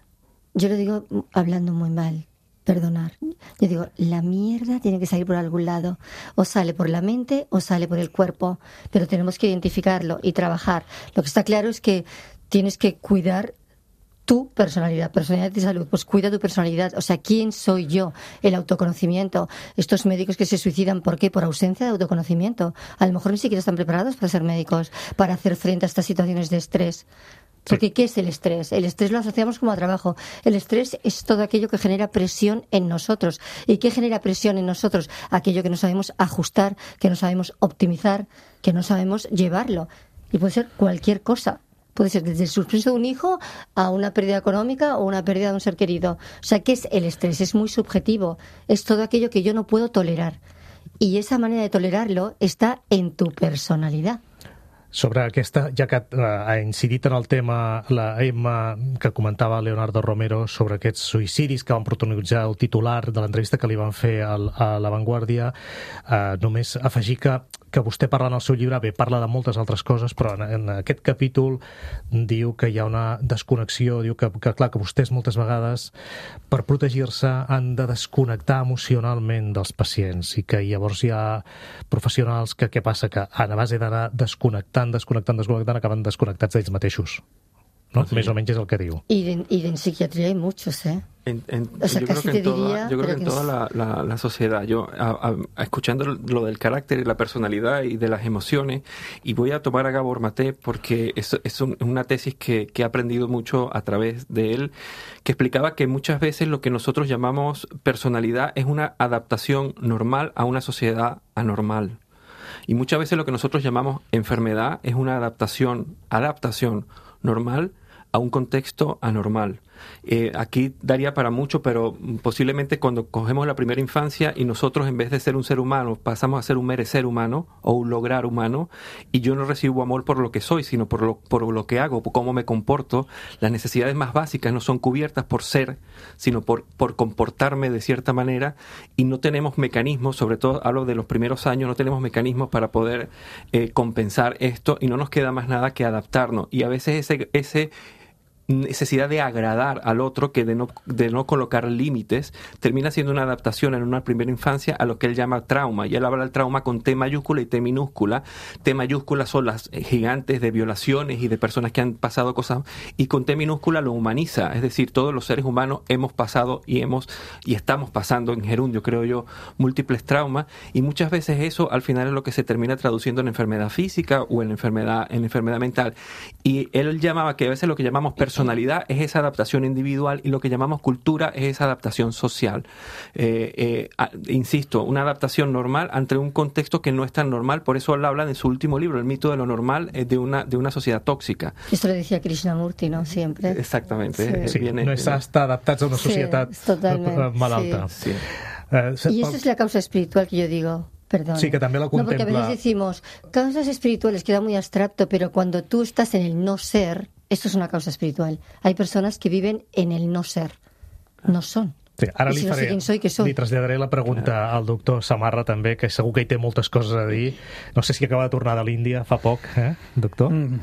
Yo lo digo hablando muy mal. Perdonar. Yo digo, la mierda tiene que salir por algún lado. O sale por la mente o sale por el cuerpo. Pero tenemos que identificarlo y trabajar. Lo que está claro es que tienes que cuidar tu personalidad, personalidad de salud. Pues cuida tu personalidad. O sea, ¿quién soy yo? El autoconocimiento. Estos médicos que se suicidan, ¿por qué? Por ausencia de autoconocimiento. A lo mejor ni siquiera están preparados para ser médicos, para hacer frente a estas situaciones de estrés. Porque sí. ¿Qué es el estrés? El estrés lo asociamos como a trabajo. El estrés es todo aquello que genera presión en nosotros. ¿Y qué genera presión en nosotros? Aquello que no sabemos ajustar, que no sabemos optimizar, que no sabemos llevarlo. Y puede ser cualquier cosa. Puede ser desde el suspenso de un hijo a una pérdida económica o una pérdida de un ser querido. O sea, ¿qué es el estrés? Es muy subjetivo. Es todo aquello que yo no puedo tolerar. Y esa manera de tolerarlo está en tu personalidad. Sobre aquesta, ja que ha incidit en el tema la Emma, que comentava Leonardo Romero sobre aquests suïcidis que van protagonitzar el titular de l'entrevista que li van fer al, a La Vanguardia, eh, només afegir que, que vostè parla en el seu llibre, bé, parla de moltes altres coses, però en, en aquest capítol diu que hi ha una desconnexió, diu que, que clar, que vostès moltes vegades per protegir-se han de desconnectar emocionalment dels pacients i que llavors hi ha professionals que què passa? Que a base d'anar desconnectant desconnectant, desconnectant, acaben desconnectats d'ells mateixos. ¿No? Sí. Més o menys és el que diu. Y en, y en psiquiatría hay muchos, ¿eh? En, en, o sea, yo casi creo que te en toda, diría... yo creo que en toda la, la, la sociedad, yo a, a, escuchando lo del carácter y la personalidad y de las emociones, y voy a tomar a Gabor Maté porque es, es un, una tesis que, que he aprendido mucho a través de él, que explicaba que muchas veces lo que nosotros llamamos personalidad es una adaptación normal a una sociedad anormal. Y muchas veces lo que nosotros llamamos enfermedad es una adaptación, adaptación normal a un contexto anormal. Eh, aquí daría para mucho, pero posiblemente cuando cogemos la primera infancia y nosotros en vez de ser un ser humano pasamos a ser un merecer humano o un lograr humano, y yo no recibo amor por lo que soy, sino por lo, por lo que hago, por cómo me comporto. Las necesidades más básicas no son cubiertas por ser, sino por, por comportarme de cierta manera, y no tenemos mecanismos, sobre todo hablo de los primeros años, no tenemos mecanismos para poder eh, compensar esto, y no nos queda más nada que adaptarnos. Y a veces ese... ese necesidad de agradar al otro, que de no, de no colocar límites, termina siendo una adaptación en una primera infancia a lo que él llama trauma. Y él habla del trauma con T mayúscula y T minúscula. T mayúscula son las gigantes de violaciones y de personas que han pasado cosas, y con T minúscula lo humaniza, es decir, todos los seres humanos hemos pasado y hemos y estamos pasando en gerundio, creo yo, múltiples traumas, y muchas veces eso al final es lo que se termina traduciendo en enfermedad física o en enfermedad, en enfermedad mental. Y él llamaba que a veces lo que llamamos personalidad Personalidad es esa adaptación individual, y lo que llamamos cultura es esa adaptación social. Eh, eh, a, insisto, una adaptación normal ante un contexto que no es tan normal. Por eso él habla en su último libro, El mito de lo normal, eh, de, una, de una sociedad tóxica. Esto lo decía Krishnamurti, ¿no? Siempre. Exactamente. Sí, viene, no està adaptats a una societat sí, malalta. Sí. Sí. Uh, y esa es la causa espiritual que yo digo. Perdón. Sí, que también la contempla. No, porque a veces decimos, causas espirituales, queda muy abstracto, pero cuando tú estás en el no ser, esto es una causa espiritual. Hay personas que viven en el no ser, no son. Sí, ara I si li, faré, no sé soy, soy. li traslladaré la pregunta al doctor Samarra també, que segur que hi té moltes coses a dir. No sé si acaba de tornar de l'Índia fa poc, eh, doctor? Mm.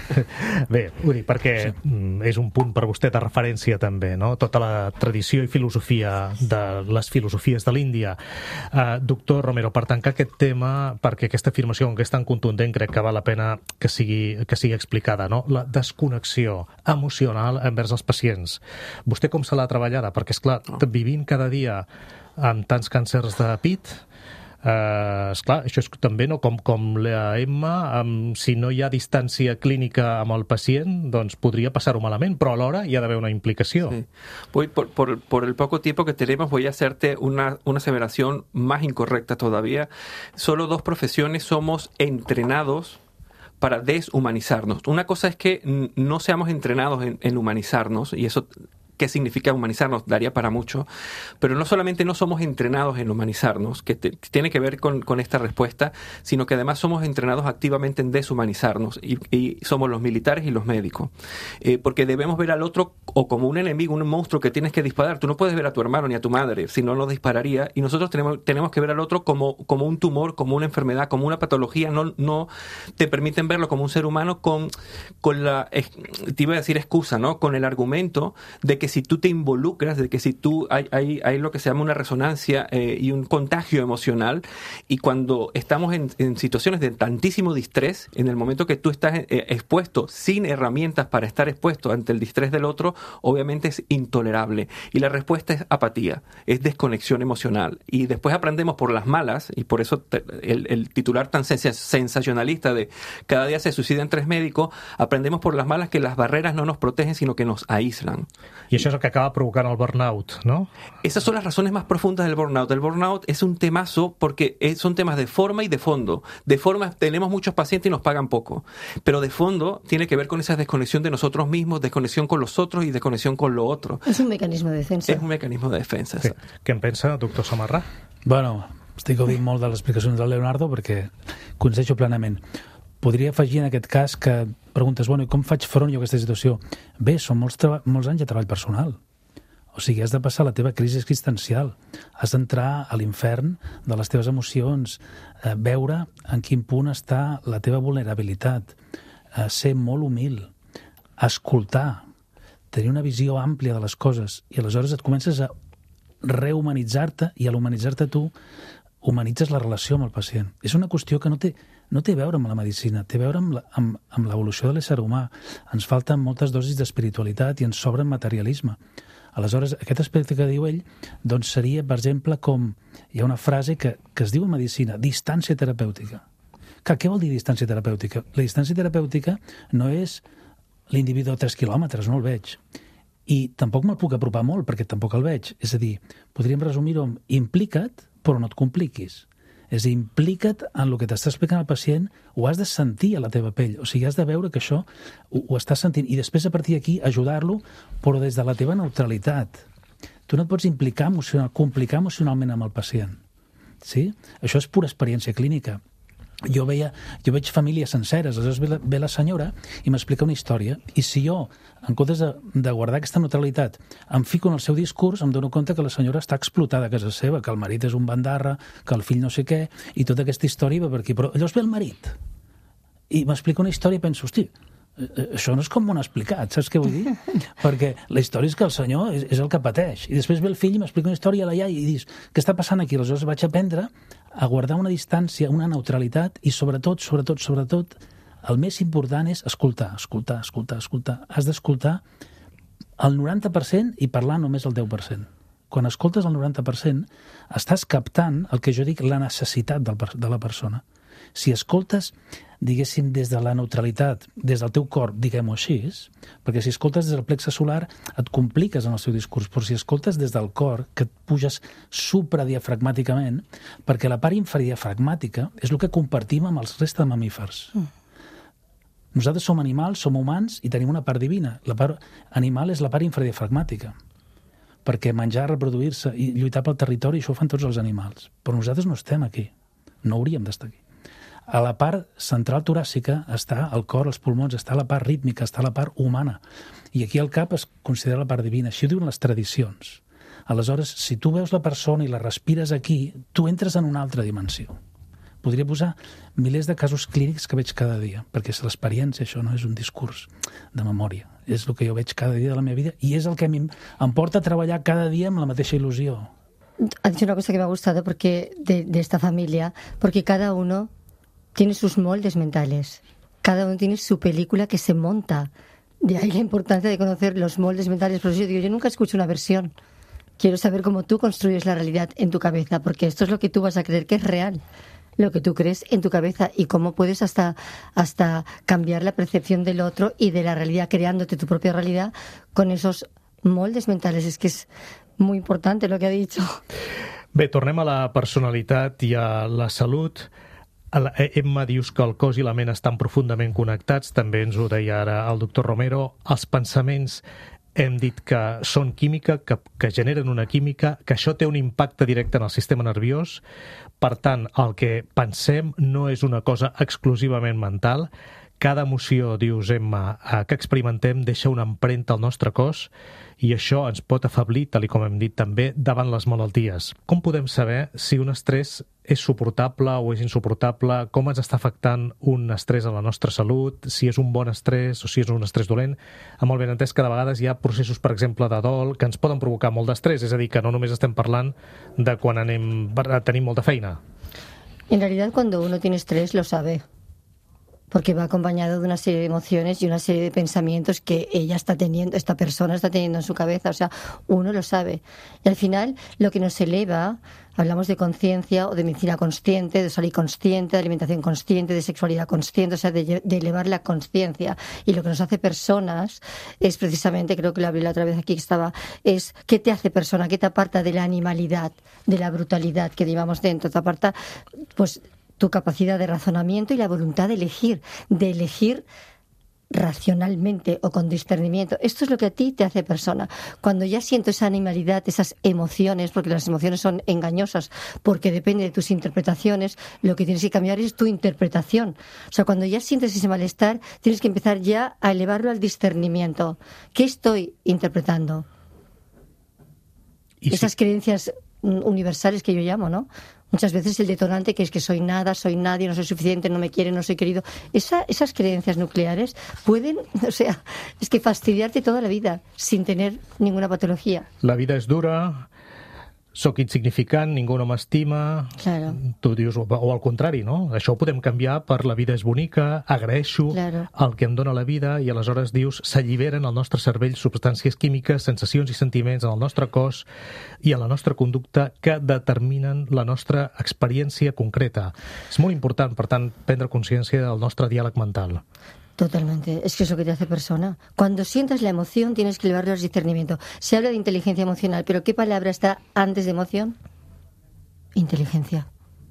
Bé, ho dic perquè sí. és un punt per vostè de referència també, no? Tota la tradició i filosofia de les filosofies de l'Índia. Uh, doctor Romero, per tancar aquest tema, perquè aquesta afirmació, que és tan contundent, crec que val la pena que sigui, que sigui explicada, no? La desconnexió emocional envers els pacients. Vostè com se l'ha treballada? Perquè, esclar, vivint cada dia amb tants càncers de pit, Eh, esclar, això és també, no, com, com la Emma, um, si no hi ha distància clínica amb el pacient, doncs podria passar-ho malament, però alhora hi ha d'haver una implicació. Sí. Voy por, por, por el poco tiempo que tenemos, voy a hacerte una, una aseveración más incorrecta todavía. Solo dos profesiones somos entrenados para deshumanizarnos. Una cosa es que n- no seamos entrenados en, en humanizarnos, y eso... ¿Qué significa humanizarnos? Daría para mucho. Pero no solamente no somos entrenados en humanizarnos, que, te, que tiene que ver con, con esta respuesta, sino que además somos entrenados activamente en deshumanizarnos, y, y somos los militares y los médicos. Eh, porque debemos ver al otro o como un enemigo, un monstruo que tienes que disparar. Tú no puedes ver a tu hermano ni a tu madre, si no lo dispararía. Y nosotros tenemos, tenemos que ver al otro como, como un tumor, como una enfermedad, como una patología. No, no te permiten verlo como un ser humano con, con la, te iba a decir excusa, ¿no? Con el argumento de que si tú te involucras, de que si tú hay, hay, hay lo que se llama una resonancia eh, y un contagio emocional, y cuando estamos en, en situaciones de tantísimo distrés, en el momento que tú estás eh, expuesto sin herramientas para estar expuesto ante el distrés del otro, obviamente es intolerable, y la respuesta es apatía, es desconexión emocional. Y después aprendemos por las malas, y por eso te, el, el titular tan sens- sensacionalista de cada día se suicidan tres médicos, aprendemos por las malas que las barreras no nos protegen, sino que nos aíslan. I això és el que acaba provocant el burnout, ¿no? Esas son las razones más profundas del burnout. El burnout es un temazo porque es, son temas de forma y de fondo. De forma, tenemos muchos pacientes y nos pagan poco. Pero de fondo tiene que ver con esa desconexión de nosotros mismos, desconexión con los otros y desconexión con lo otro. És un mecanisme de defensa. Es un mecanismo de defensa. Sí. Què en pensa, doctor Samarrà? Bueno, estic gaudint molt de les explicacions del Leonardo perquè coincideixo plenament. Podria afegir en aquest cas que preguntes, bueno, i com faig front jo a aquesta situació? Bé, són molts, treba- molts anys de treball personal. O sigui, has de passar la teva crisi existencial. Has d'entrar a l'infern de les teves emocions, eh, veure en quin punt està la teva vulnerabilitat, eh, ser molt humil, escoltar, tenir una visió àmplia de les coses, i aleshores et comences a rehumanitzar-te, i a l'humanitzar-te tu humanitzes la relació amb el pacient. És una qüestió que no té, no té a veure amb la medicina, té a veure amb, la, amb, amb l'evolució de l'ésser humà. Ens falten moltes dosis d'espiritualitat i ens sobra materialisme. Aleshores, aquest aspecte que diu ell doncs seria, per exemple, com hi ha una frase que, que es diu en medicina, distància terapèutica. Que, què vol dir distància terapèutica? La distància terapèutica no és l'individu a tres quilòmetres, no el veig. I tampoc me'l puc apropar molt, perquè tampoc el veig. És a dir, podríem resumir-ho amb implica't, però no et compliquis. És a dir, implica't en el que t'està explicant el pacient, ho has de sentir a la teva pell, o sigui, has de veure que això ho, ho estàs sentint, i després a partir d'aquí ajudar-lo, però des de la teva neutralitat. Tu no et pots implicar emocional, complicar emocionalment amb el pacient. Sí? Això és pura experiència clínica. Jo, veia, jo veig famílies senceres, aleshores ve la, ve la senyora i m'explica una història, i si jo, en comptes de, de guardar aquesta neutralitat, em fico en el seu discurs, em dono compte que la senyora està explotada a casa seva, que el marit és un bandarra, que el fill no sé què, i tota aquesta història va per aquí. Però llavors ve el marit i m'explica una història i penso, hosti, això no és com m'ho han explicat, saps què vull dir? Perquè la història és que el senyor és, és el que pateix. I després ve el fill i m'explica una història a la iaia i dius, què està passant aquí? Aleshores vaig aprendre a guardar una distància, una neutralitat, i sobretot, sobretot, sobretot, el més important és escoltar, escoltar, escoltar, escoltar. Has d'escoltar el noranta per cent i parlar només el deu per cent. Quan escoltes el noranta per cent, estàs captant el que jo dic la necessitat del, de la persona. Si escoltes, diguéssim, des de la neutralitat, des del teu cor, diguem-ho així, perquè si escoltes des del plexe solar et compliques en el seu discurs, però si escoltes des del cor, que et puges supradiafragmàticament, perquè la part infradiafragmàtica és el que compartim amb els restes de mamífers. Mm. Nosaltres som animals, som humans i tenim una part divina. La part animal és la part infradiafragmàtica, perquè menjar, reproduir-se i lluitar pel territori, això ho fan tots els animals. Però nosaltres no estem aquí, no hauríem d'estar aquí. A la part central toràcica està el cor, els pulmons, està la part rítmica, està la part humana. I aquí el cap es considera la part divina. Així ho diuen les tradicions. Aleshores, si tu veus la persona i la respires aquí, tu entres en una altra dimensió. Podria posar milers de casos clínics que veig cada dia, perquè és l'experiència, això no és un discurs de memòria. És el que jo veig cada dia de la meva vida i és el que em porta a treballar cada dia amb la mateixa il·lusió. Ha dicho una cosa que me ha gustado porque de, de esta familia, porque cada uno tiene sus moldes mentales. Cada uno tiene su película que se monta. De ahí la importancia de conocer los moldes mentales. Por eso yo digo, yo nunca escucho una versión. quiero saber cómo tú construyes la realidad en tu cabeza, porque esto es lo que tú vas a creer que es real, lo que tú crees en tu cabeza, y cómo puedes hasta, hasta cambiar la percepción del otro y de la realidad, creándote tu propia realidad con esos moldes mentales. És que és molt important el que ha dit. Bé, tornem a la personalitat i a la salut. Emma, dius que el cos i la ment estan profundament connectats, també ens ho deia ara el doctor Romero. Els pensaments hem dit que són química, que, que generen una química, que això té un impacte directe en el sistema nerviós. Per tant, el que pensem no és una cosa exclusivament mental. Cada emoció, dius, Emma, que experimentem deixa una empremta al nostre cos i això ens pot afeblir, tal com hem dit també, davant les malalties. Com podem saber si un estrès és suportable o és insuportable? Com ens està afectant un estrès a la nostra salut? Si és un bon estrès o si és un estrès dolent? Amb el benentès que de vegades hi ha processos, per exemple, de dol que ens poden provocar molt d'estrès, és a dir, que no només estem parlant de quan anem a tenir molta feina. En realidad, cuando uno tiene estrés, lo sabe. Porque va acompañado de una serie de emociones y una serie de pensamientos que ella está teniendo, esta persona está teniendo en su cabeza. O sea, uno lo sabe. Y al final, lo que nos eleva, hablamos de conciencia o de medicina consciente, de salud consciente, de alimentación consciente, de sexualidad consciente, o sea, de, de elevar la conciencia. Y lo que nos hace personas es precisamente, creo que lo abrí la otra vez aquí que estaba, es ¿qué te hace persona? ¿Qué te aparta de la animalidad, de la brutalidad que llevamos dentro? Te aparta, pues, tu capacidad de razonamiento y la voluntad de elegir, de elegir racionalmente o con discernimiento. Esto es lo que a ti te hace persona. Cuando ya siento esa animalidad, esas emociones, porque las emociones son engañosas, porque depende de tus interpretaciones, lo que tienes que cambiar es tu interpretación. O sea, cuando ya sientes ese malestar, tienes que empezar ya a elevarlo al discernimiento. ¿Qué estoy interpretando? Y esas sí. creencias universales que yo llamo, ¿no? Muchas veces el detonante que es que soy nada, soy nadie, no soy suficiente, no me quiere, no soy querido. Esa, esas creencias nucleares pueden, o sea, es que fastidiarte toda la vida sin tener ninguna patología. La vida és dura, sóc insignificant, ningú no m'estima. Claro. Tu dius, o, o al contrari, no? Això ho podem canviar per la vida és bonica, agraeixo Claro. el que em dona la vida, i aleshores dius, s'alliberen al nostre cervell substàncies químiques, sensacions i sentiments en el nostre cos i en la nostra conducta que determinen la nostra experiència concreta. És molt important, per tant, prendre consciència del nostre diàleg mental. Totalmente, es que es lo que te hace persona. Cuando sientas la emoción tienes que elevarlo al discernimiento. Se habla de inteligencia emocional, pero ¿qué palabra está antes de emoción? Inteligencia.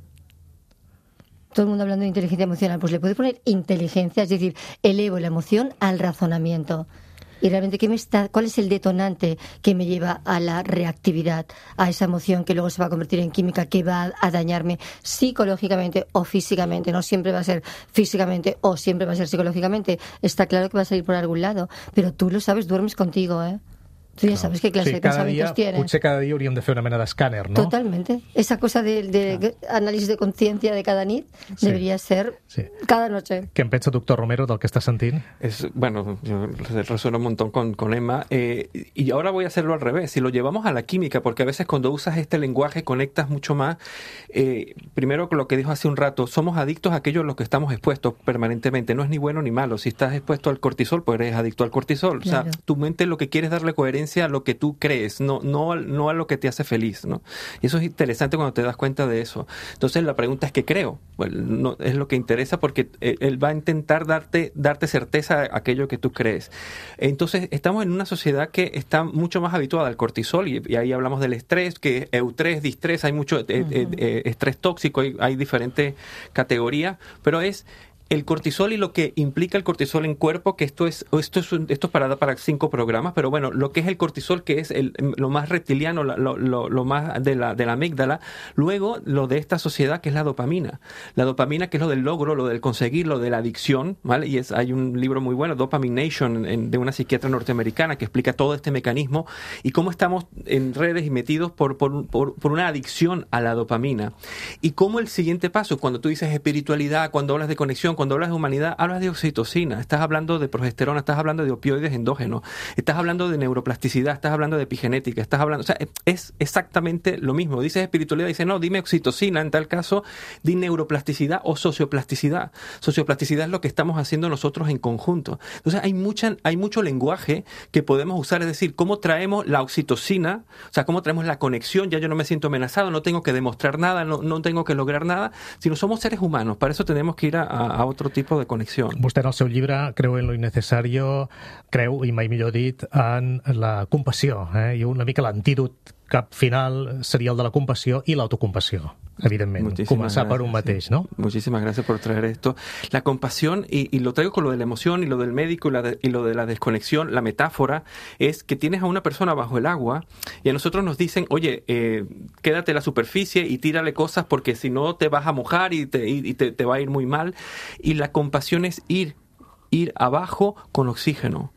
Todo el mundo hablando de inteligencia emocional, pues le puedes poner inteligencia, es decir, elevo la emoción al razonamiento. Y realmente, ¿qué me está, ¿cuál es el detonante que me lleva a la reactividad, a esa emoción que luego se va a convertir en química, que va a dañarme psicológicamente o físicamente? No siempre va a ser físicamente o siempre va a ser psicológicamente. Está claro que va a salir por algún lado, pero tú lo sabes, duermes contigo, ¿eh? Tú ya sabes qué clase sí, de pensamientos dia, tienes. Potser cada dia hauríem de fer una mena d'escàner, no? Totalmente. Esa cosa de, de claro. análisis de conciencia de cada nit sí. debería ser sí. cada noche. ¿Qué pensa, doctor Romero, del que está sentint? Es, bueno, yo resueno un montón con, con Emma. Eh, y ahora voy a hacerlo al revés. Si lo llevamos a la química, porque a veces cuando usas este lenguaje conectas mucho más. Eh, primero, lo que dijo hace un rato, somos adictos a aquello a lo que estamos expuestos permanentemente. No es ni bueno ni malo. Si estás expuesto al cortisol, pues eres adicto al cortisol. Claro. O sea, tu mente lo que quiere es darle coherencia a lo que tú crees, no, no, no a lo que te hace feliz, ¿no? Y eso es interesante cuando te das cuenta de eso. Entonces la pregunta es ¿qué creo? Bueno, no, es lo que interesa porque él, él va a intentar darte, darte certeza a aquello que tú crees. Entonces estamos en una sociedad que está mucho más habituada al cortisol y, y ahí hablamos del estrés, que eustrés, distrés, hay mucho eh, uh-huh. eh, eh, estrés tóxico, hay, hay diferentes categorías, pero es el cortisol y lo que implica el cortisol en cuerpo, que esto es esto es, esto es para dar para cinco programas, pero bueno, lo que es el cortisol, que es el, lo más reptiliano, lo, lo, lo más de la, de la amígdala, luego lo de esta sociedad, que es la dopamina. La dopamina, que es lo del logro, lo del conseguir, lo de la adicción, ¿vale? Y es, hay un libro muy bueno, Dopamination, en, de una psiquiatra norteamericana, que explica todo este mecanismo y cómo estamos en redes y metidos por, por, por, por una adicción a la dopamina. Y cómo el siguiente paso, cuando tú dices espiritualidad, cuando hablas de conexión, cuando hablas de humanidad, hablas de oxitocina, estás hablando de progesterona, estás hablando de opioides endógenos, estás hablando de neuroplasticidad, estás hablando de epigenética, estás hablando, o sea, es exactamente lo mismo. Dices espiritualidad, dices, no, dime oxitocina, en tal caso, di neuroplasticidad o socioplasticidad. Socioplasticidad es lo que estamos haciendo nosotros en conjunto. Entonces, hay mucha, hay mucho lenguaje que podemos usar, es decir, cómo traemos la oxitocina, o sea, cómo traemos la conexión, ya yo no me siento amenazado, no tengo que demostrar nada, no, no tengo que lograr nada, sino somos seres humanos, para eso tenemos que ir a, a otro tipo de conexión. Vostè en el seu llibre creu en lo innecesario, creu, i mai millor dit, en la compassió, eh? I una mica l'antídot cap final sería el de la compassió i l'autocompassió, evidentment. Començar per un mateix, sí. ¿no? Muchísimas gracias por traer esto. La compasión, y, y lo traigo con lo de la emoción y lo del médico y, la de, y lo de la desconexión, la metáfora es que tienes a una persona bajo el agua y a nosotros nos dicen, oye, eh, quédate en la superficie y tírale cosas porque si no te vas a mojar y te, y, y te, te va a ir muy mal. Y la compasión es ir, ir abajo con oxígeno.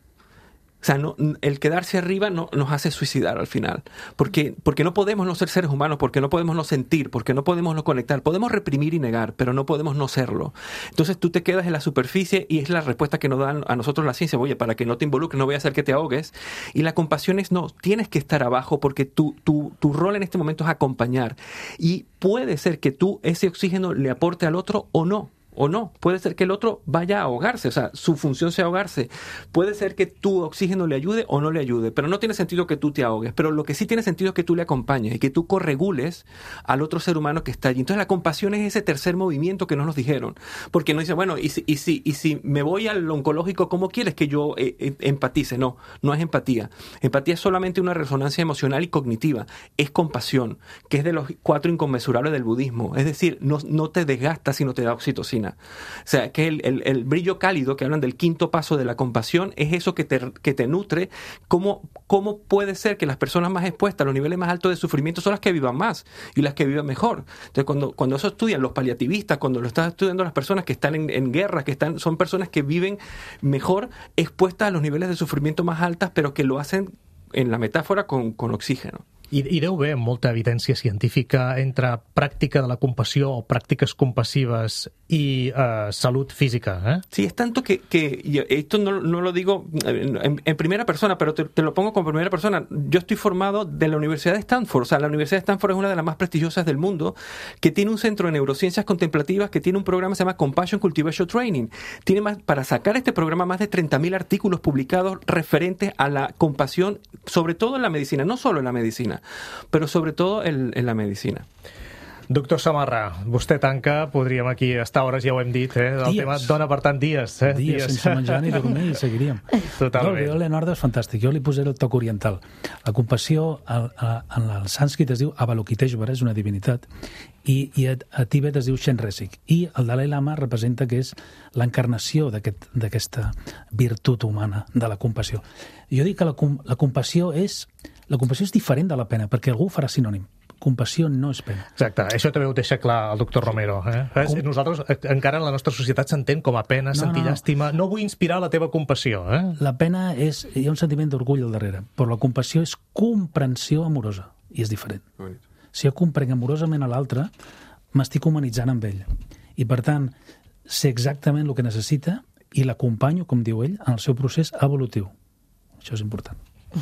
O sea, no, el quedarse arriba no, nos hace suicidar al final. Porque, porque no podemos no ser seres humanos, porque no podemos no sentir, porque no podemos no conectar. Podemos reprimir y negar, pero no podemos no serlo. Entonces tú te quedas en la superficie y es la respuesta que nos dan a nosotros la ciencia. Oye, para que no te involucres, no voy a hacer que te ahogues. Y la compasión es, no, tienes que estar abajo porque tu, tu, tu rol en este momento es acompañar. Y puede ser que tú ese oxígeno le aporte al otro o no. O no, puede ser que el otro vaya a ahogarse, o sea, su función sea ahogarse. Puede ser que tu oxígeno le ayude o no le ayude, pero no tiene sentido que tú te ahogues. Pero lo que sí tiene sentido es que tú le acompañes y que tú corregules al otro ser humano que está allí. Entonces la compasión es ese tercer movimiento que no nos dijeron. Porque nos dicen, bueno, y si, y si, y si me voy al oncológico, ¿cómo quieres que yo eh, eh, empatice? No, no es empatía. Empatía es solamente una resonancia emocional y cognitiva. Es compasión, que es de los cuatro inconmensurables del budismo. Es decir, no, no te desgasta sino te da oxitocina. O sea, que el, el, el brillo cálido que hablan del quinto paso de la compasión es eso que te, que te nutre. ¿Cómo, ¿Cómo puede ser que las personas más expuestas a los niveles más altos de sufrimiento son las que vivan más y las que vivan mejor? Entonces, cuando, cuando eso estudian los paliativistas, cuando lo están estudiando las personas que están en, en guerra, que están, son personas que viven mejor expuestas a los niveles de sufrimiento más altas, pero que lo hacen en la metáfora con, con oxígeno. I, I deu haver molta evidència científica entre pràctica de la compassió o pràctiques compassives y uh, salud física, ¿eh? Sí, es tanto que, que y esto no, no lo digo en, en primera persona, pero te, te lo pongo como primera persona. Yo estoy formado de la Universidad de Stanford. O sea, la Universidad de Stanford es una de las más prestigiosas del mundo, que tiene un centro de neurociencias contemplativas, que tiene un programa que se llama Compassion Cultivation Training. Tiene más, para sacar este programa, más de treinta mil artículos publicados referentes a la compasión, sobre todo en la medicina, no solo en la medicina, però sobretot en, en la medicina. Doctor Samarra, vostè tanca, podríem aquí estar hores, ja ho hem dit, eh? El dies. tema dona per tant dies. Eh? Dies, dies sense menjar ni dormir i seguiríem. Totalment. No, el Leonardo és fantàstic, jo li posaré el toc oriental. La compassió, a, a, en el sànscrit es diu Avalokiteshvara, és una divinitat, i, i a, a Tibet es diu Shenresik. I el Dalai Lama representa que és l'encarnació d'aquesta aquest, virtut humana, de la compassió. Jo dic que la, la compassió és la compassió és diferent de la pena, perquè algú ho farà sinònim. Compassió no és pena. Exacte, això també ho deixa clar el doctor Romero. Eh? Com... Nosaltres, encara en la nostra societat s'entén com a pena, no, sentir no, no. llàstima. No vull inspirar la teva compassió. Eh? La pena és... Hi ha un sentiment d'orgull al darrere, però la compassió és comprensió amorosa, i és diferent. Bonito. Si jo comprenc amorosament a l'altre, m'estic humanitzant amb ell. I, per tant, sé exactament el que necessita i l'acompanyo, com diu ell, en el seu procés evolutiu. Això és important.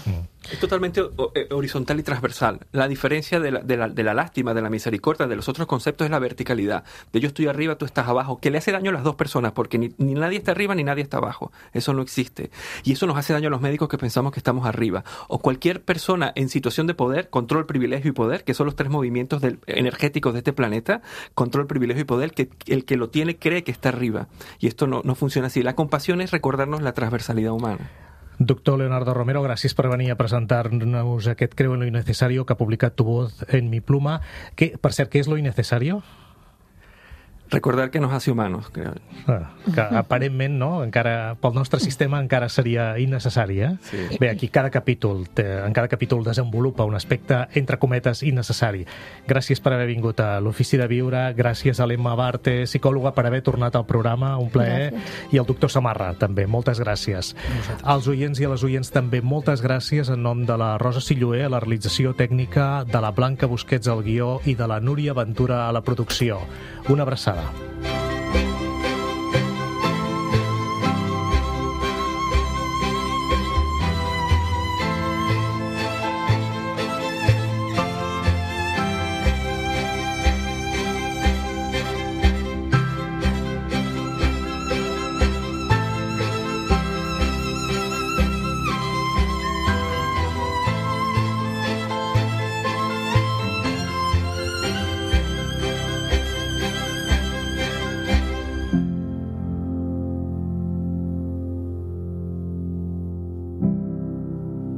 Es totalmente horizontal y transversal. La diferencia de la, de, la, de la lástima, de la misericordia, de los otros conceptos es la verticalidad. De yo estoy arriba, tú estás abajo, que le hace daño a las dos personas, porque ni, ni nadie está arriba ni nadie está abajo. Eso no existe. Y eso nos hace daño a los médicos que pensamos que estamos arriba. O cualquier persona en situación de poder, control, privilegio y poder, que son los tres movimientos del, energéticos de este planeta, control, privilegio y poder, que el que lo tiene cree que está arriba. Y esto no, no funciona así. La compasión es recordarnos la transversalidad humana. Doctor Leonardo Romero, gràcies per venir a presentar-nos aquest Creo en lo innecesario que ha publicat Tu Voz en mi pluma. Que, per cert, què és lo innecesario? Recordar que nos hace humanos, creo. Ah, que aparentment, no? Encara, pel nostre sistema encara seria innecessari, eh? Sí. Bé, aquí cada capítol, té, en cada capítol desenvolupa un aspecte, entre cometes, innecessari. Gràcies per haver vingut a l'Ofici de Viure, gràcies a l'Emma Barte, psicòloga, per haver tornat al programa, un plaer, gràcies. I al doctor Samarra, també, moltes gràcies. Als oients i a les oients també, moltes gràcies en nom de la Rosa Silloé a la realització tècnica, de la Blanca Busquets al guió i de la Núria Ventura a la producció. Una abraçada.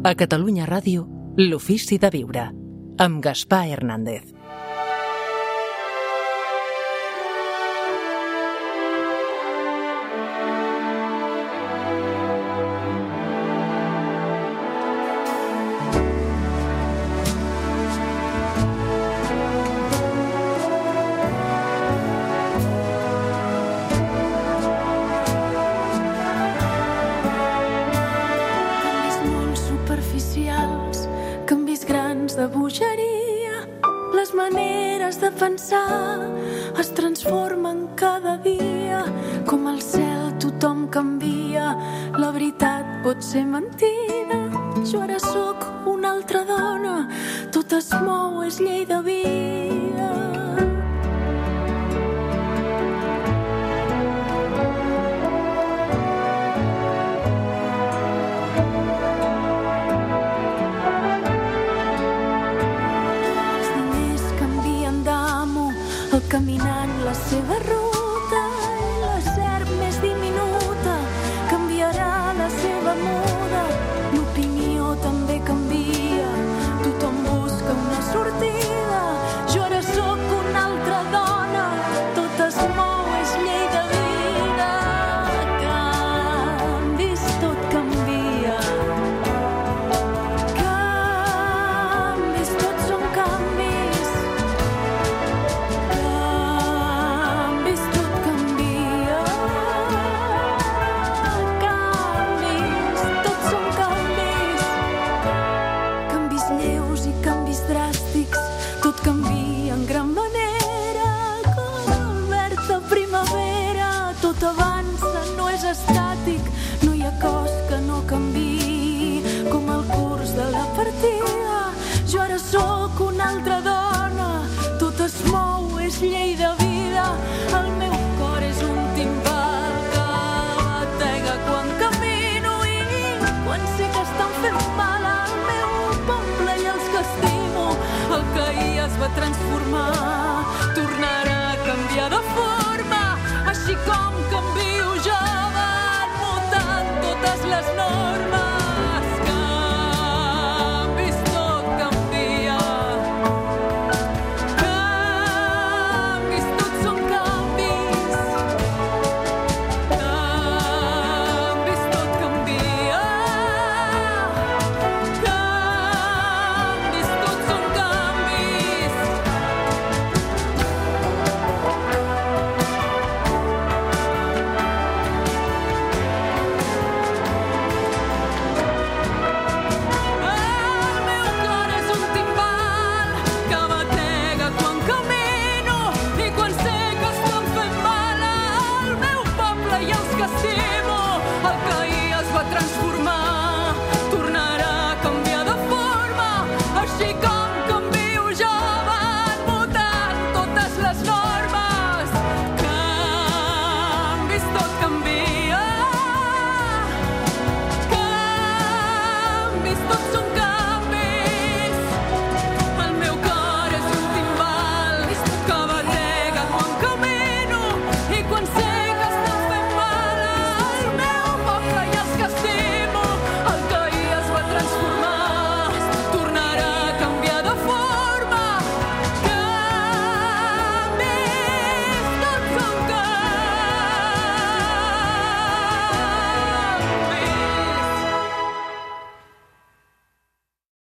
A Catalunya Ràdio, L'Ofici de Viure, amb Gaspar Hernández. De bogeria, les maneres de pensar es transformen cada dia. Com el cel tothom canvia, la veritat pot ser mentida. Jo ara sóc una altra dona, tot es mou, és llei de vida. Caminant la seva ruta i la serp més diminuta canviarà la seva muda. L'opinió també canvia, tothom busca una sortida. Jo ara sóc una altra dona, tot es mou, és llei de vida. Canvis, tot canvia. Canvis, tots són canvis. Canvia en gran manera, com el verd de primavera. Tot avança, no és estàtic, no hi ha cos que no canviï, com el curs de la partida. Jo ara sóc una altra dona, tot es mou, és llei de vida. El meu cor és un timbal que batega quan camino i quan sé que estan fent mal al meu poble i els que estimo. El que ahir es va transformar tornarà a canviar de forma, així com canvio jo, van mutant totes les normes. Canvis, tot canvia. Canvis, tots són canvis. Canvis, tot canvia. Canvis, tots són canvis. El meu cor és un timbal que batega quan camino i quan sé que estan fent mal al meu poble i als que sí.